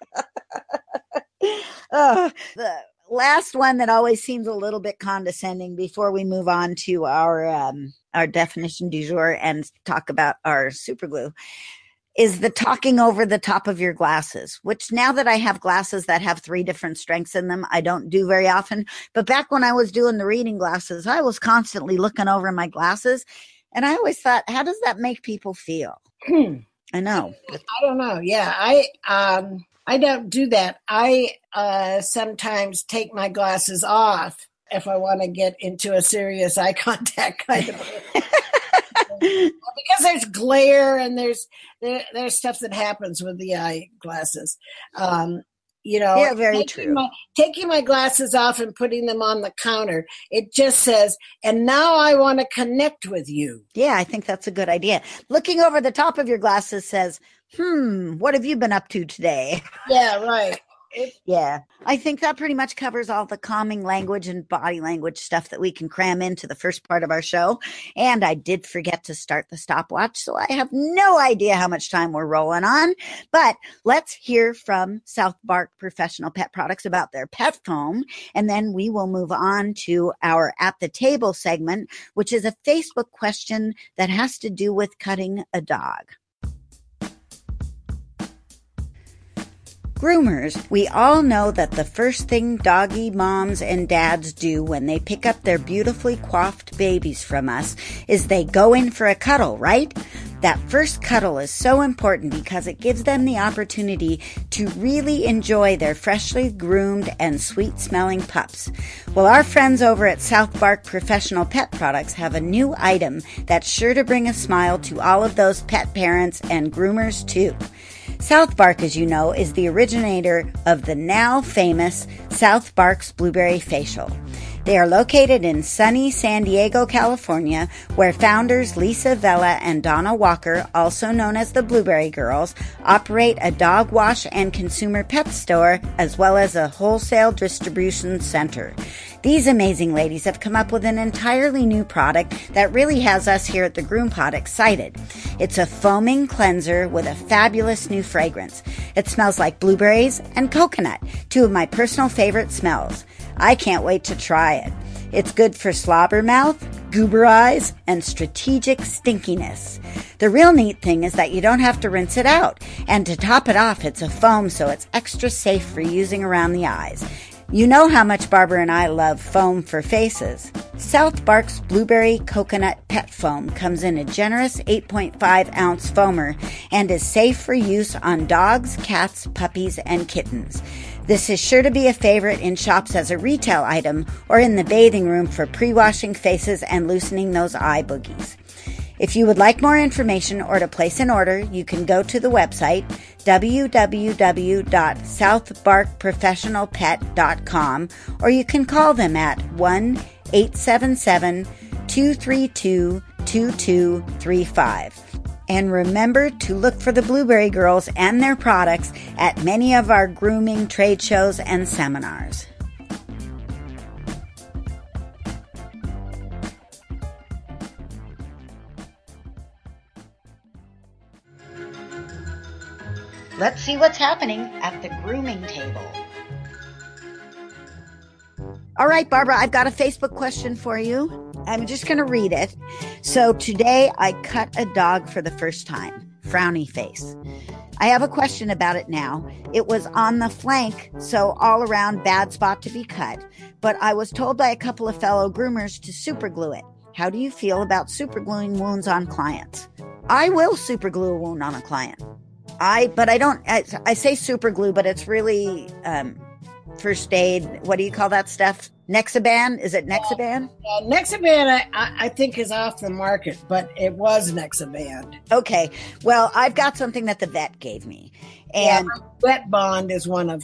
The last one that always seems a little bit condescending before we move on to our definition du jour and talk about our super glue is the talking over the top of your glasses, which now that I have glasses that have 3 different strengths in them, I don't do very often. But back when I was doing the reading glasses, I was constantly looking over my glasses. And I always thought, how does that make people feel? I know. I don't know. Yeah, I don't do that. I sometimes take my glasses off if I want to get into a serious eye contact kind of because there's glare and there's stuff that happens with the eye glasses. Yeah, very true. Taking my glasses off and putting them on the counter, it just says, and now I want to connect with you. Yeah, I think that's a good idea. Looking over the top of your glasses says, what have you been up to today? Yeah, right. Yeah, I think that pretty much covers all the calming language and body language stuff that we can cram into the first part of our show. And I did forget to start the stopwatch, so I have no idea how much time we're rolling on. But let's hear from South Bark Professional Pet Products about their pet foam. And then we will move on to our At the Table segment, which is a Facebook question that has to do with cutting a dog. Groomers, we all know that the first thing doggy moms and dads do when they pick up their beautifully coiffed babies from us is they go in for a cuddle, right? That first cuddle is so important because it gives them the opportunity to really enjoy their freshly groomed and sweet-smelling pups. Well, our friends over at South Bark Professional Pet Products have a new item that's sure to bring a smile to all of those pet parents and groomers too. South Bark, as you know, is the originator of the now famous South Bark's Blueberry Facial. They are located in sunny San Diego, California, where founders Lisa Vela and Donna Walker, also known as the Blueberry Girls, operate a dog wash and consumer pet store as well as a wholesale distribution center. These amazing ladies have come up with an entirely new product that really has us here at the Groom Pod excited. It's a foaming cleanser with a fabulous new fragrance. It smells like blueberries and coconut, 2 of my personal favorite smells. I can't wait to try it. It's good for slobber mouth, goober eyes, and strategic stinkiness. The real neat thing is that you don't have to rinse it out. And to top it off, it's a foam, so it's extra safe for using around the eyes. You know how much Barbara and I love foam for faces. South Bark's Blueberry Coconut Pet Foam comes in a generous 8.5-ounce foamer and is safe for use on dogs, cats, puppies, and kittens. This is sure to be a favorite in shops as a retail item or in the bathing room for pre-washing faces and loosening those eye boogies. If you would like more information or to place an order, you can go to the website www.southbarkprofessionalpet.com or you can call them at 1-877-232-2235. And remember to look for the Blueberry Girls and their products at many of our grooming trade shows and seminars. Let's see what's happening at the grooming table. All right, Barbara, I've got a Facebook question for you. I'm just going to read it. So today I cut a dog for the first time. Frowny face. I have a question about it now. It was on the flank, so all around bad spot to be cut. But I was told by a couple of fellow groomers to super glue it. How do you feel about super gluing wounds on clients? I will super glue a wound on a client. I say super glue, but it's really first aid. What do you call that stuff? Nexaban? Is it Nexaban? Nexaban, I think, is off the market, but it was Nexaban. Okay. Well, I've got something that the vet gave me. And Vet Bond is one of them.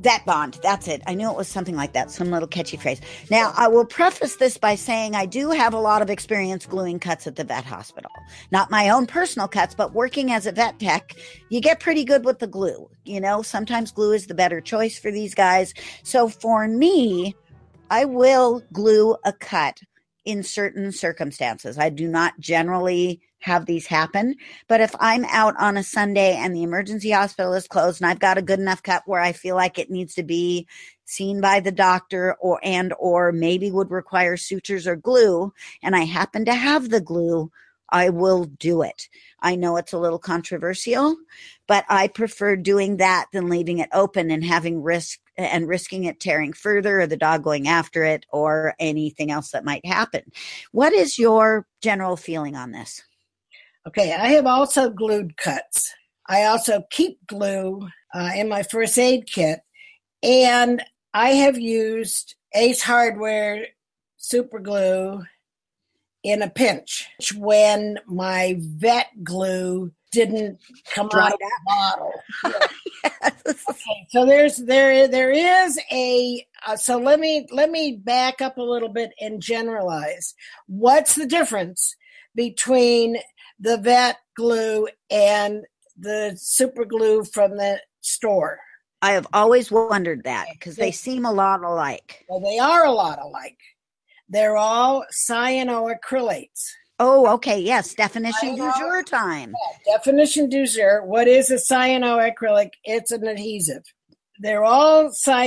Vet Bond, that's it. I knew it was something like that, some little catchy phrase. Now, I will preface this by saying I do have a lot of experience gluing cuts at the vet hospital. Not my own personal cuts, but working as a vet tech, you get pretty good with the glue. You know, sometimes glue is the better choice for these guys. So for me, I will glue a cut in certain circumstances. I do not generally have these happen, but if I'm out on a Sunday and the emergency hospital is closed and I've got a good enough cut where I feel like it needs to be seen by the doctor or maybe would require sutures or glue, and I happen to have the glue, I will do it. I know it's a little controversial, but I prefer doing that than leaving it open and risking it tearing further or the dog going after it or anything else that might happen. What is your general feeling on this? Okay, I have also glued cuts. I also keep glue in my first aid kit, and I have used Ace Hardware super glue in a pinch when my vet glue didn't come out of the bottle. Yes. Okay, so there is a so let me back up a little bit and generalize. What's the difference between the vet glue and the super glue from the store? I have always wondered that because they seem a lot alike. Well, they are a lot alike. They're all cyanoacrylates. Oh, okay. Yes. Definition du jour time. Yeah, definition du jour. What is a cyanoacrylic? It's an adhesive. They're all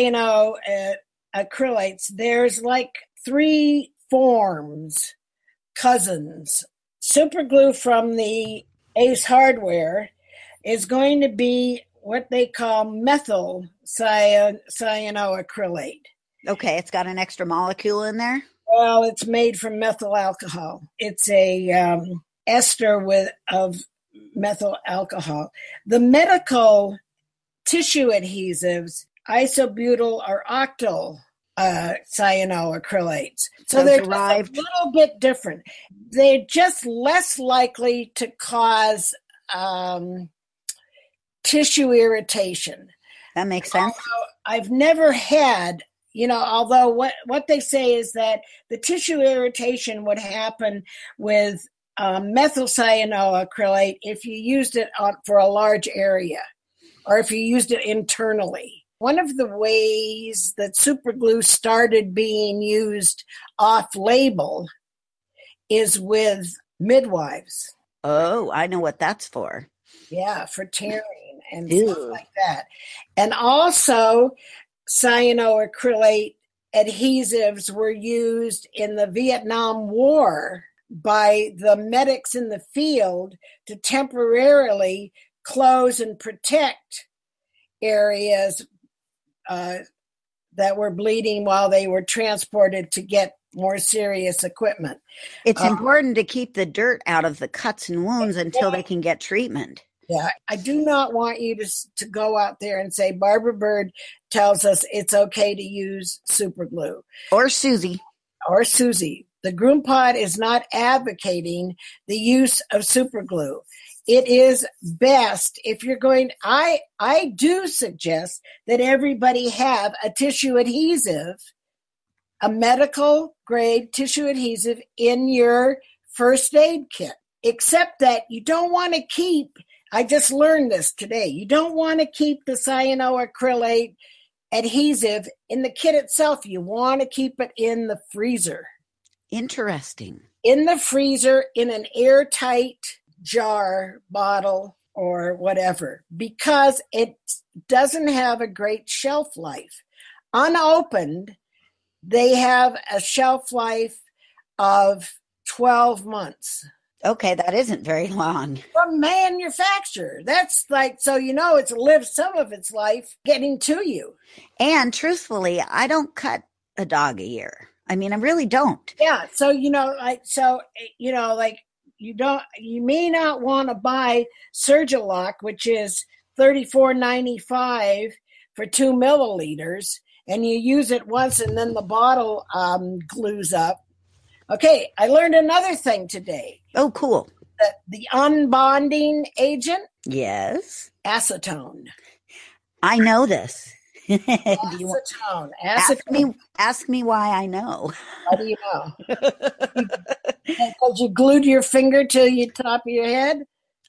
cyanoacrylates. There's like 3 forms, cousins. Super glue from the Ace Hardware is going to be what they call methyl cyanoacrylate. Okay, it's got an extra molecule in there? Well, it's made from methyl alcohol. It's a ester of methyl alcohol. The medical tissue adhesives, isobutyl or octyl cyanoacrylates. So they're just a little bit different. They're just less likely to cause tissue irritation. That makes sense. I've never had, although what they say is that the tissue irritation would happen with methyl cyanoacrylate if you used it for a large area or if you used it internally. One of the ways that super glue started being used off-label is with midwives. Oh, I know what that's for. Yeah, for tearing and stuff like that. And also, cyanoacrylate adhesives were used in the Vietnam War by the medics in the field to temporarily close and protect areas that were bleeding while they were transported to get more serious equipment. It's important to keep the dirt out of the cuts and wounds until they can get treatment. Yeah, I do not want you to go out there and say Barbara Bird tells us it's okay to use super glue. Or Susie. The Groom Pod is not advocating the use of super glue. It is best if you're going, I do suggest that everybody have a tissue adhesive, a medical grade tissue adhesive in your first aid kit, except that you don't want to keep, I just learned this today, you don't want to keep the cyanoacrylate adhesive in the kit itself. You want to keep it in the freezer. Interesting. In the freezer in an airtight jar, bottle, or whatever, because it doesn't have a great shelf life. Unopened, they have a shelf life of 12 months. Okay, that isn't very long. From manufacturer. That's like, so it's lived some of its life getting to you. And truthfully, I don't cut a dog a year. I mean, I really don't. Yeah, so you may not want to buy Surgilock, which is $34.95 for 2 milliliters, and you use it once and then the bottle glues up. Okay, I learned another thing today. Oh, cool. The unbonding agent? Yes. Acetone. I know this. Do you want, Acetone. ask me? Acetone. Ask me why I know. How do you know? Because you glued your finger to the top of your head?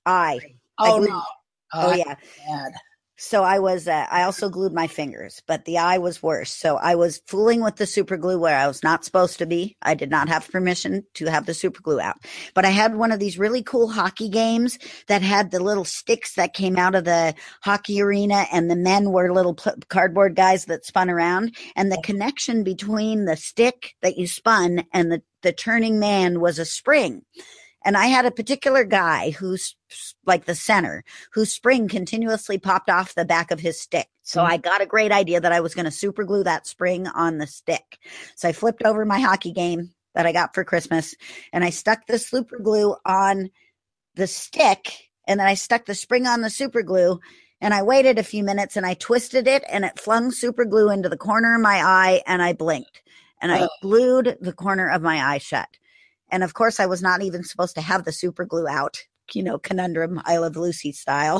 I Oh, no. glued. Oh, Oh I yeah. bad. So I also glued my fingers, but the eye was worse. So I was fooling with the super glue where I was not supposed to be. I did not have permission to have the super glue out, but I had one of these really cool hockey games that had the little sticks that came out of the hockey arena, and the men were little cardboard guys that spun around, and the connection between the stick that you spun and the turning man was a spring. And I had a particular guy who's like the center, whose spring continuously popped off the back of his stick. So I got a great idea that I was going to super glue that spring on the stick. So I flipped over my hockey game that I got for Christmas, and I stuck the super glue on the stick, and then I stuck the spring on the super glue. And I waited a few minutes, and I twisted it, and it flung super glue into the corner of my eye, and I blinked, and I glued the corner of my eye shut. And of course, I was not even supposed to have the super glue out, conundrum, I Love Lucy style.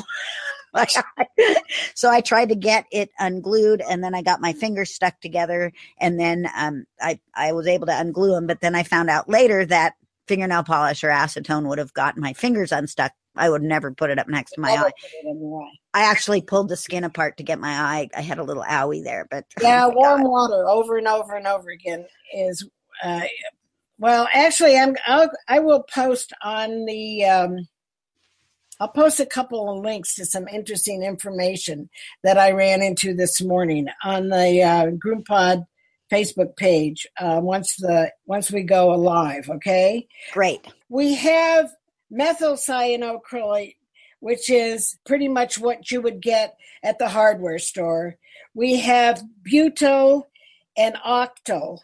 So I tried to get it unglued, and then I got my fingers stuck together, and then I was able to unglue them. But then I found out later that fingernail polish or acetone would have gotten my fingers unstuck. I would never put it up next to my eye. I actually pulled the skin apart to get my eye. I had a little owie there, but yeah, warm water over and over and over again is. Well, actually, I will post on the. I'll post a couple of links to some interesting information that I ran into this morning on the GroomPod Facebook page. Once we go live, okay? Great. We have methylcyanocrylate, which is pretty much what you would get at the hardware store. We have butyl and octyl.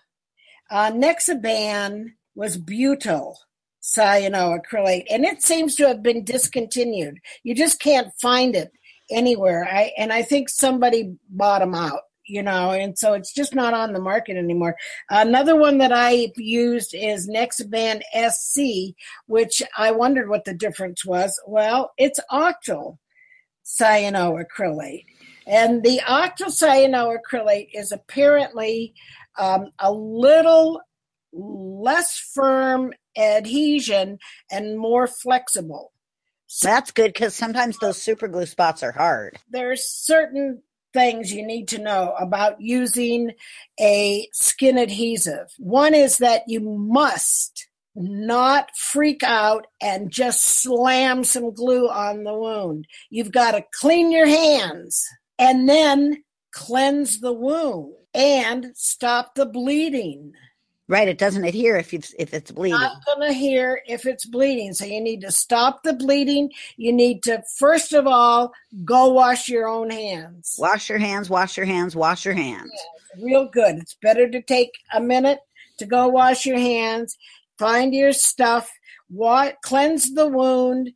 Nexaban was butyl cyanoacrylate, and it seems to have been discontinued. You just can't find it anywhere. I think somebody bought them out, and so it's just not on the market anymore. Another one that I used is Nexaban SC, which I wondered what the difference was. Well, it's octyl cyanoacrylate, and the octyl cyanoacrylate is apparently a little less firm adhesion and more flexible. So that's good, because sometimes those super glue spots are hard. There's certain things you need to know about using a skin adhesive. One is that you must not freak out and just slam some glue on the wound. You've got to clean your hands and then cleanse the wound and stop the bleeding. Right, it doesn't adhere if it's bleeding. Not going to adhere if it's bleeding. So you need to stop the bleeding. You need to, first of all, go wash your own hands. Wash your hands, wash your hands, wash your hands. Yeah, real good. It's better to take a minute to go wash your hands, find your stuff, cleanse the wound.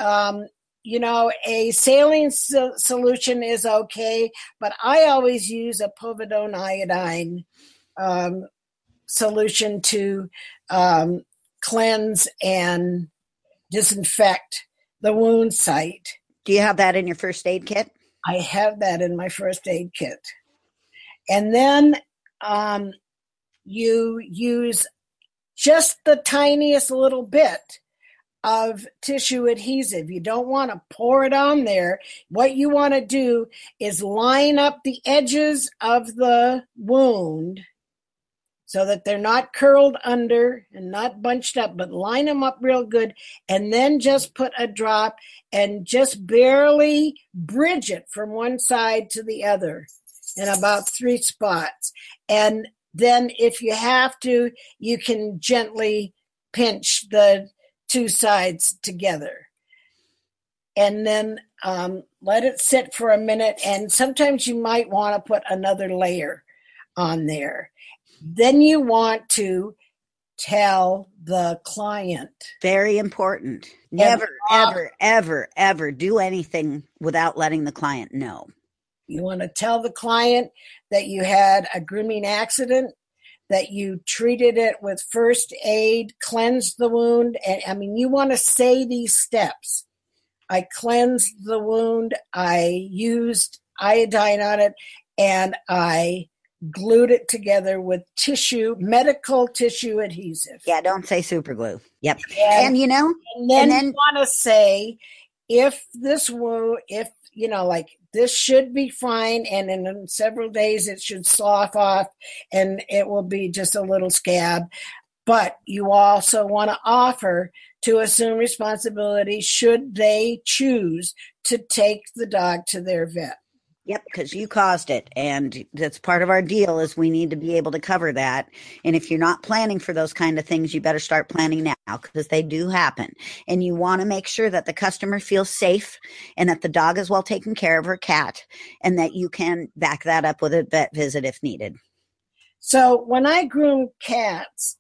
A saline solution is okay, but I always use a povidone iodine solution to cleanse and disinfect the wound site. Do you have that in your first aid kit? I have that in my first aid kit. And then you use just the tiniest little bit of tissue adhesive. You don't want to pour it on there. What you want to do is line up the edges of the wound so that they're not curled under and not bunched up, but line them up real good, and then just put a drop and just barely bridge it from one side to the other in about 3 spots. And then if you have to, you can gently pinch the 2 sides together. And then let it sit for a minute, and sometimes you might want to put another layer on there. Then you want to tell the client. Very important. Never, ever, ever, ever do anything without letting the client know. You want to tell the client that you had a grooming accident, that you treated it with first aid, cleansed the wound. And you want to say these steps. I cleansed the wound. I used iodine on it. and I glued it together with medical tissue adhesive. Yeah, don't say super glue. Yep. And, And and then you want to say, if like this should be fine, and in several days it should slough off and it will be just a little scab. But you also want to offer to assume responsibility should they choose to take the dog to their vet. Yep, because you caused it. And that's part of our deal is we need to be able to cover that. And if you're not planning for those kind of things, you better start planning now because they do happen. And you want to make sure that the customer feels safe and that the dog is well taken care of, her cat, and that you can back that up with a vet visit if needed. So when I groom cats,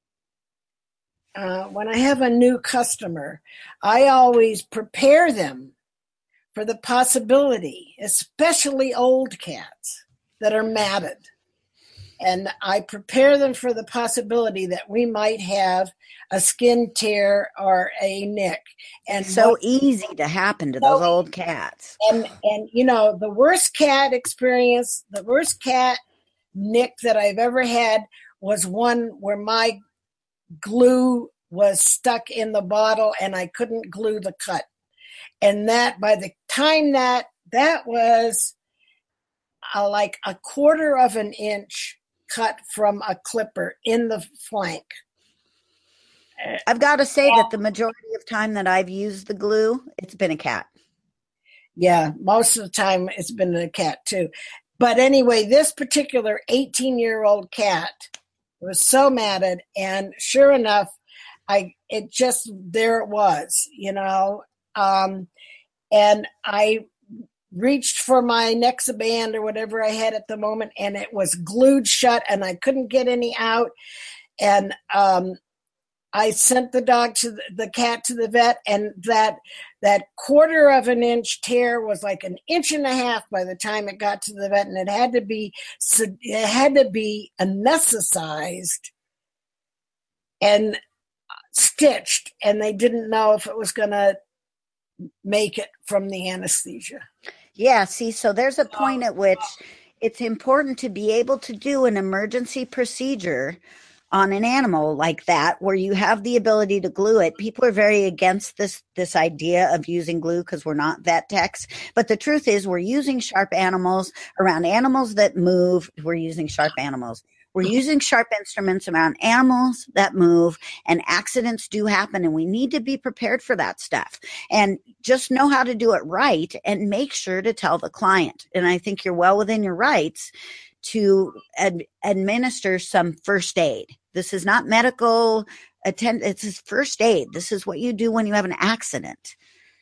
when I have a new customer, I always prepare them for the possibility, especially old cats that are matted. And I prepare them for the possibility that we might have a skin tear or a nick. And so easy to happen to those old cats. And the worst cat experience, the worst cat nick that I've ever had was one where my glue was stuck in the bottle and I couldn't glue the cut. And that by the time that was like a quarter of an inch cut from a clipper in the flank. I've got to say that the majority of time that I've used the glue, it's been a cat. Yeah, most of the time it's been a cat too. But anyway, this particular 18-year-old cat was so matted, and sure enough, there it was, and I reached for my Nexaband or whatever I had at the moment, and it was glued shut, and I couldn't get any out. And I sent the cat to the vet, and that quarter of an inch tear was like an inch and a half by the time it got to the vet, and it had to be anesthetized and stitched, and they didn't know if it was going to make it from the anesthesia. Yeah, see, so there's a point at which it's important to be able to do an emergency procedure on an animal like that where you have the ability to glue it. People are very against this idea of using glue because we're not vet techs. But the truth is we're using sharp animals around animals that move. We're using sharp animals. We're using sharp instruments around animals that move, and accidents do happen, and we need to be prepared for that stuff and just know how to do it right and make sure to tell the client. And I think you're well within your rights to administer some first aid. This is not medical it's first aid. This is what you do when you have an accident.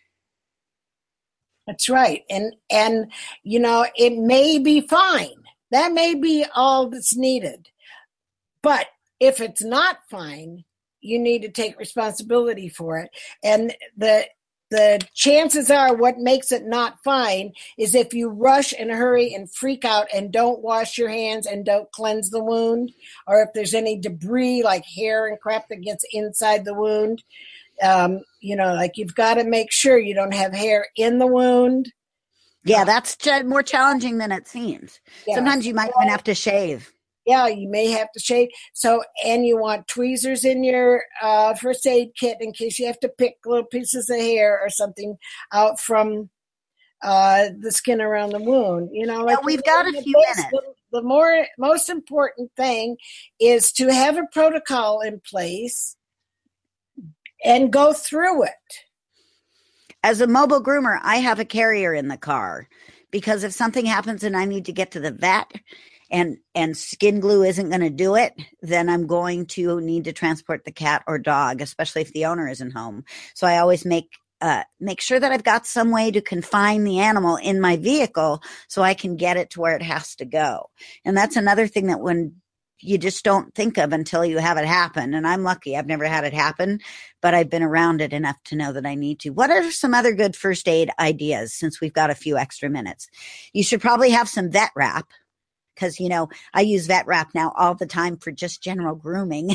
That's right. And it may be fine. That may be all that's needed. But if it's not fine, you need to take responsibility for it. And the chances are what makes it not fine is if you rush and hurry and freak out and don't wash your hands and don't cleanse the wound, or if there's any debris like hair and crap that gets inside the wound. Like you've got to make sure you don't have hair in the wound. Yeah, that's more challenging than it seems. Yeah. Sometimes you might even have to shave. Yeah, you may have to shave. So, and you want tweezers in your first aid kit in case you have to pick little pieces of hair or something out from the skin around the wound. We've got a few minutes. The most important thing is to have a protocol in place and go through it. As a mobile groomer, I have a carrier in the car because if something happens and I need to get to the vet and skin glue isn't going to do it, then I'm going to need to transport the cat or dog, especially if the owner isn't home. So I always make sure that I've got some way to confine the animal in my vehicle so I can get it to where it has to go. And that's another thing that when you just don't think of until you have it happen. And I'm lucky. I've never had it happen, but I've been around it enough to know that I need to. What are some other good first aid ideas since we've got a few extra minutes? You should probably have some vet wrap because, I use vet wrap now all the time for just general grooming.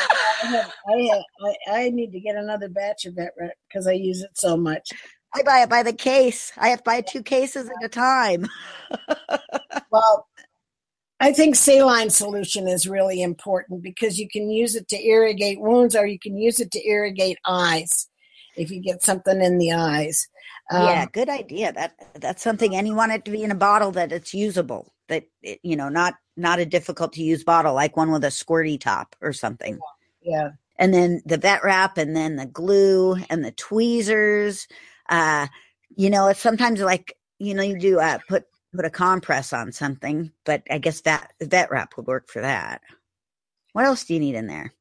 I need to get another batch of vet wrap because I use it so much. I buy it by the case. I have to buy 2 cases at a time. Well, I think saline solution is really important because you can use it to irrigate wounds or you can use it to irrigate eyes if you get something in the eyes. Yeah, Um, good idea. That's something, and you want it to be in a bottle that it's usable, that not a difficult to use bottle, like one with a squirty top or something. yeah. And then the vet wrap, and then the glue and the tweezers. Uh, it's sometimes like you do put a compress on something, but I guess that vet wrap would work for that. What else do you need in there?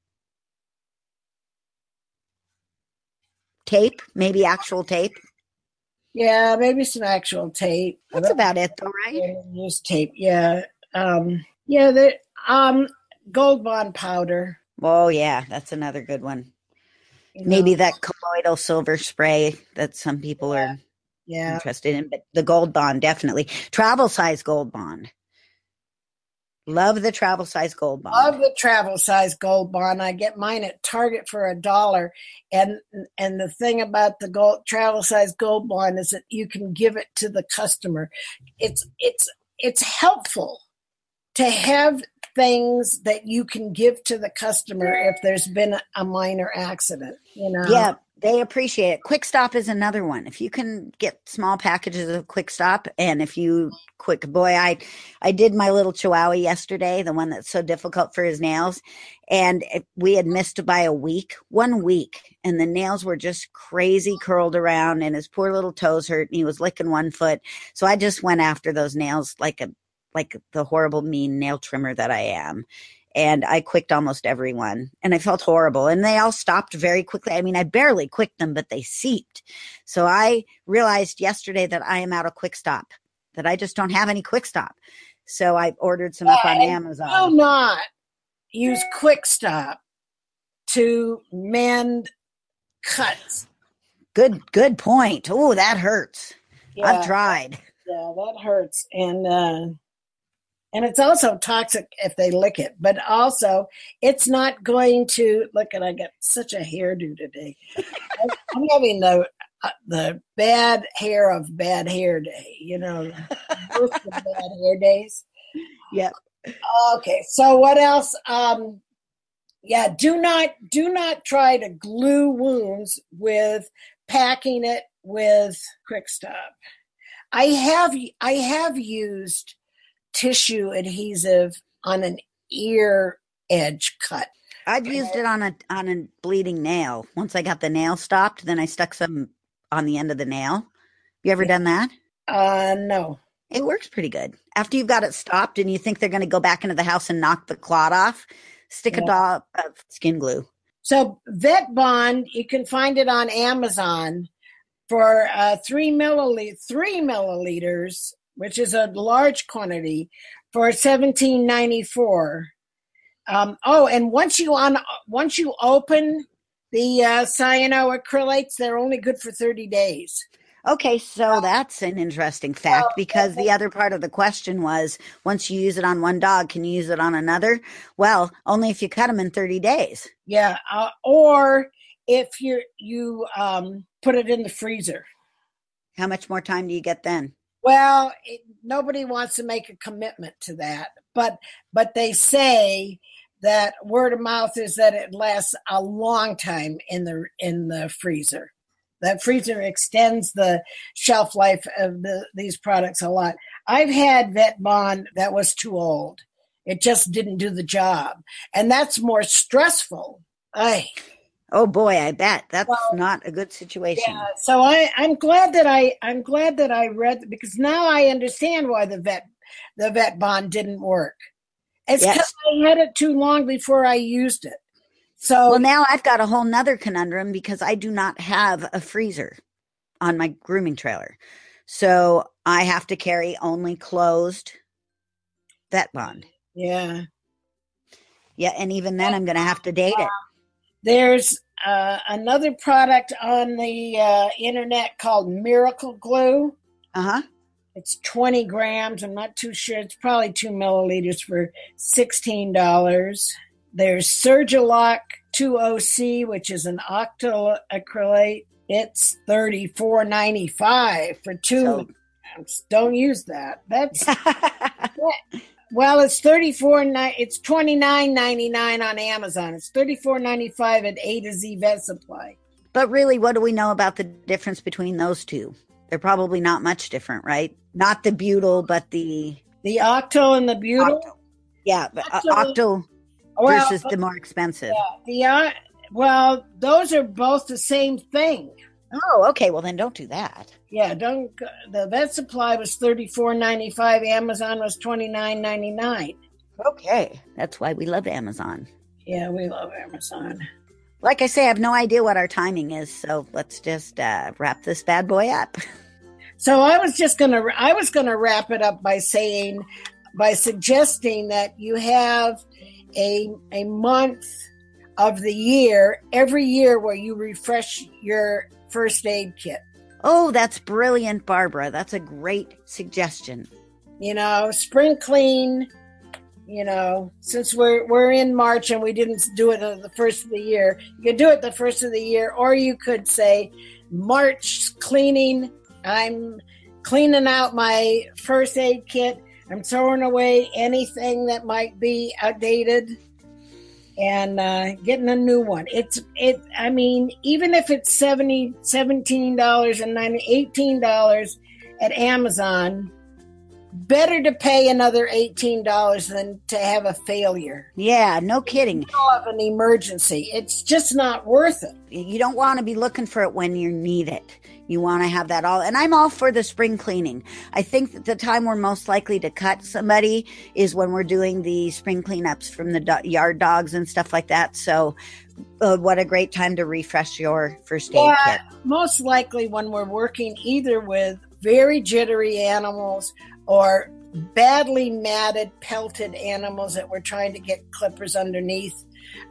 Tape, maybe actual tape. Yeah, maybe some actual tape. I That's don't about it, though, right? really use tape. Yeah. Yeah, the um Gold Bond powder, Oh yeah, that's another good one. you know. Maybe that colloidal silver spray that some people are Yeah. interested in, but the gold bond definitely. Travel size gold bond. Love the travel size gold bond. Love the travel size Gold Bond. I get mine at Target for $1. And and the thing about the gold travel size Gold Bond is that you can give it to the customer. It's helpful to have things that you can give to the customer if there's been a minor accident. Yeah, they appreciate it. Quick Stop is another one. If you can get small packages of Quick Stop, and if you quick boy, I did my little Chihuahua yesterday, the one that's so difficult for his nails, and we had missed by a week, 1 week, and the nails were just crazy curled around, and his poor little toes hurt, and he was licking one foot. So I just went after those nails like the horrible mean nail trimmer that I am. And I quicked almost everyone, and I felt horrible. And they all stopped very quickly. I mean, I barely quicked them, but they seeped. So I realized yesterday that I am out of Quick Stop, that I just don't have any Quick Stop. So I ordered some up on And do Amazon. not use Quick Stop to mend cuts. Good point. Oh, that hurts. I've Yeah, tried. yeah, that hurts. And it's also toxic if they lick it, but also it's not going to look. And I got such a hairdo today. I'm having the bad hair of bad hair day. Both the bad hair days. Yep. Okay, so what else? Yeah, do not try to glue wounds with packing it with Quick Stop. I have used tissue adhesive on an ear edge cut. I've used it on a bleeding nail. Once I got the nail stopped, then I stuck some on the end of the nail. You ever done that? No. It works pretty good. After you've got it stopped and you think they're going to go back into the house and knock the clot off, stick a Yeah. dot of skin glue. So Vet Bond, you can find it on Amazon for 3 milliliters, which is a large quantity, for $17.94. And once you open the cyanoacrylates, they're only good for 30 days. Okay, so that's an interesting fact because the other part of the question was once you use it on one dog, can you use it on another? Well, only if you cut them in 30 days. Yeah, or if you put it in the freezer. How much more time do you get then? Well, nobody wants to make a commitment to that, but they say that word of mouth is that it lasts a long time in the freezer. That freezer extends the shelf life of these products a lot. I've had Vet Bond that was too old. It just didn't do the job, and that's more stressful. Oh boy, I bet that's Well, not a good yeah. situation. So I'm glad that I read, because now I understand why the vet bond didn't work. It's because Yes. I had it too long before I used it. Well, So now I've got a whole nother conundrum because I do not have a freezer on my grooming trailer. So I have to carry only closed Vet Bond. yeah, Yeah, and even then I'm going to have to date it. there's another product on the internet called Miracle Glue. Uh-huh. It's 20 grams. I'm not too sure. It's probably 2 milliliters for $16. There's Surgilock 2OC, which is an octoacrylate. It's $34.95 for 2 So grams. Don't use that. That's Well, it's it's $29.99 on Amazon. It's $34.95 at A to Z Vet Supply. But really, what do we know about the difference between those two? They're probably not much different, right? Not the butyl, but the Octo and the butyl. Octo. Yeah, the Octo versus the more expensive. Yeah, well, those are both the same thing. Oh, okay. Well, then don't do that. Yeah, don't. The Vet Supply was $34.95. Amazon was $29.99. Okay, that's why we love Amazon. Yeah, we love Amazon. Like I say, I have no idea what our timing is, so let's just wrap this bad boy up. So I was gonna wrap it up by suggesting that you have a month of the year every year where you refresh your first aid kit. Oh, that's brilliant, Barbara. That's a great suggestion. Spring clean. Since we're in March and we didn't do it at the first of the year, you could do it the first of the year, or you could say March cleaning. I'm cleaning out my first aid kit. I'm throwing away anything that might be outdated and getting a new one. Even if it's $18 at Amazon, better to pay another $18 than to have a failure. Yeah, no kidding. In the middle of an emergency. It's just not worth it. You don't want to be looking for it when you need it. You want to have that all. And I'm all for the spring cleaning. I think that the time we're most likely to cut somebody is when we're doing the spring cleanups from the yard dogs and stuff like that. So what a great time to refresh your first aid kit. Most likely when we're working either with very jittery animals or badly matted, pelted animals that we're trying to get clippers underneath.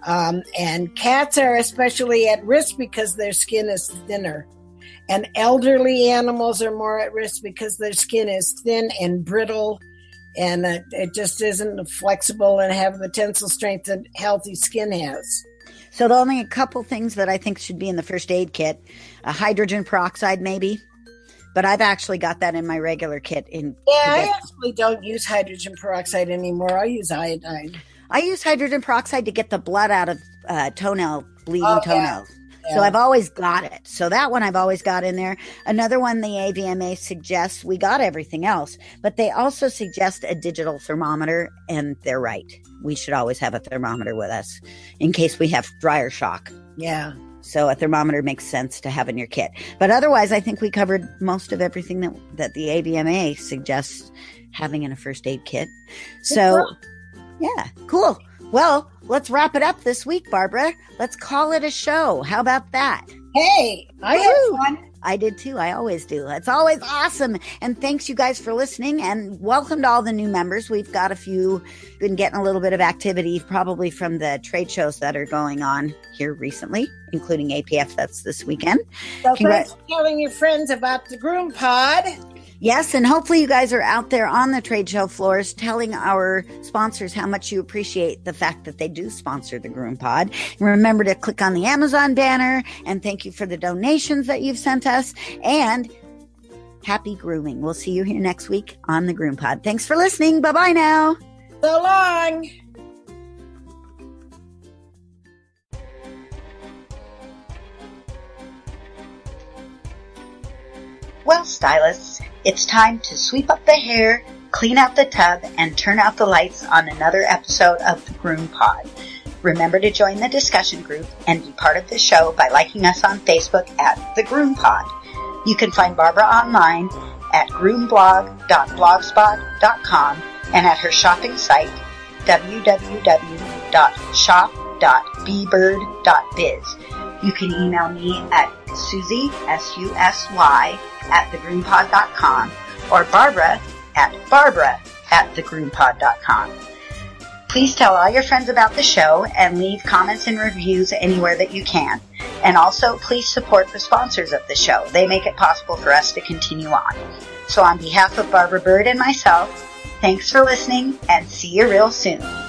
And cats are especially at risk because their skin is thinner. And elderly animals are more at risk because their skin is thin and brittle, and it just isn't flexible and have the tensile strength that healthy skin has. So the only a couple things that I think should be in the first aid kit, hydrogen peroxide maybe. But I've actually got that in my regular kit. I actually don't use hydrogen peroxide anymore. I use iodine. I use hydrogen peroxide to get the blood out of bleeding toenails. Yeah. So I've always got it. So that one I've always got in there. Another one the AVMA suggests, we got everything else, but they also suggest a digital thermometer, and they're right. We should always have a thermometer with us in case we have dryer shock. Yeah. So a thermometer makes sense to have in your kit. But otherwise, I think we covered most of everything that the AVMA suggests having in a first aid kit. So, yeah, cool. Well, let's wrap it up this week, Barbara. Let's call it a show. How about that? Hey, I had fun. I did too. I always do. It's always awesome. And thanks you guys for listening, and welcome to all the new members. We've got a few, been getting a little bit of activity probably from the trade shows that are going on here recently, including APF that's this weekend. So thanks for telling your friends about the Groom Pod. Yes, and hopefully you guys are out there on the trade show floors telling our sponsors how much you appreciate the fact that they do sponsor the Groom Pod. And remember to click on the Amazon banner, and thank you for the donations that you've sent us, and happy grooming. We'll see you here next week on the Groom Pod. Thanks for listening. Bye-bye now. So long. Well, stylists, it's time to sweep up the hair, clean out the tub, and turn out the lights on another episode of the Groom Pod. Remember to join the discussion group and be part of the show by liking us on Facebook at The Groom Pod. You can find Barbara online at groomblog.blogspot.com and at her shopping site www.shop.bbird.biz. You can email me at Susie, S-U-S-Y, at thegroompod.com, or Barbara at thegroompod.com. Please tell all your friends about the show and leave comments and reviews anywhere that you can. And also, please support the sponsors of the show. They make it possible for us to continue on. So on behalf of Barbara Bird and myself, thanks for listening, and see you real soon.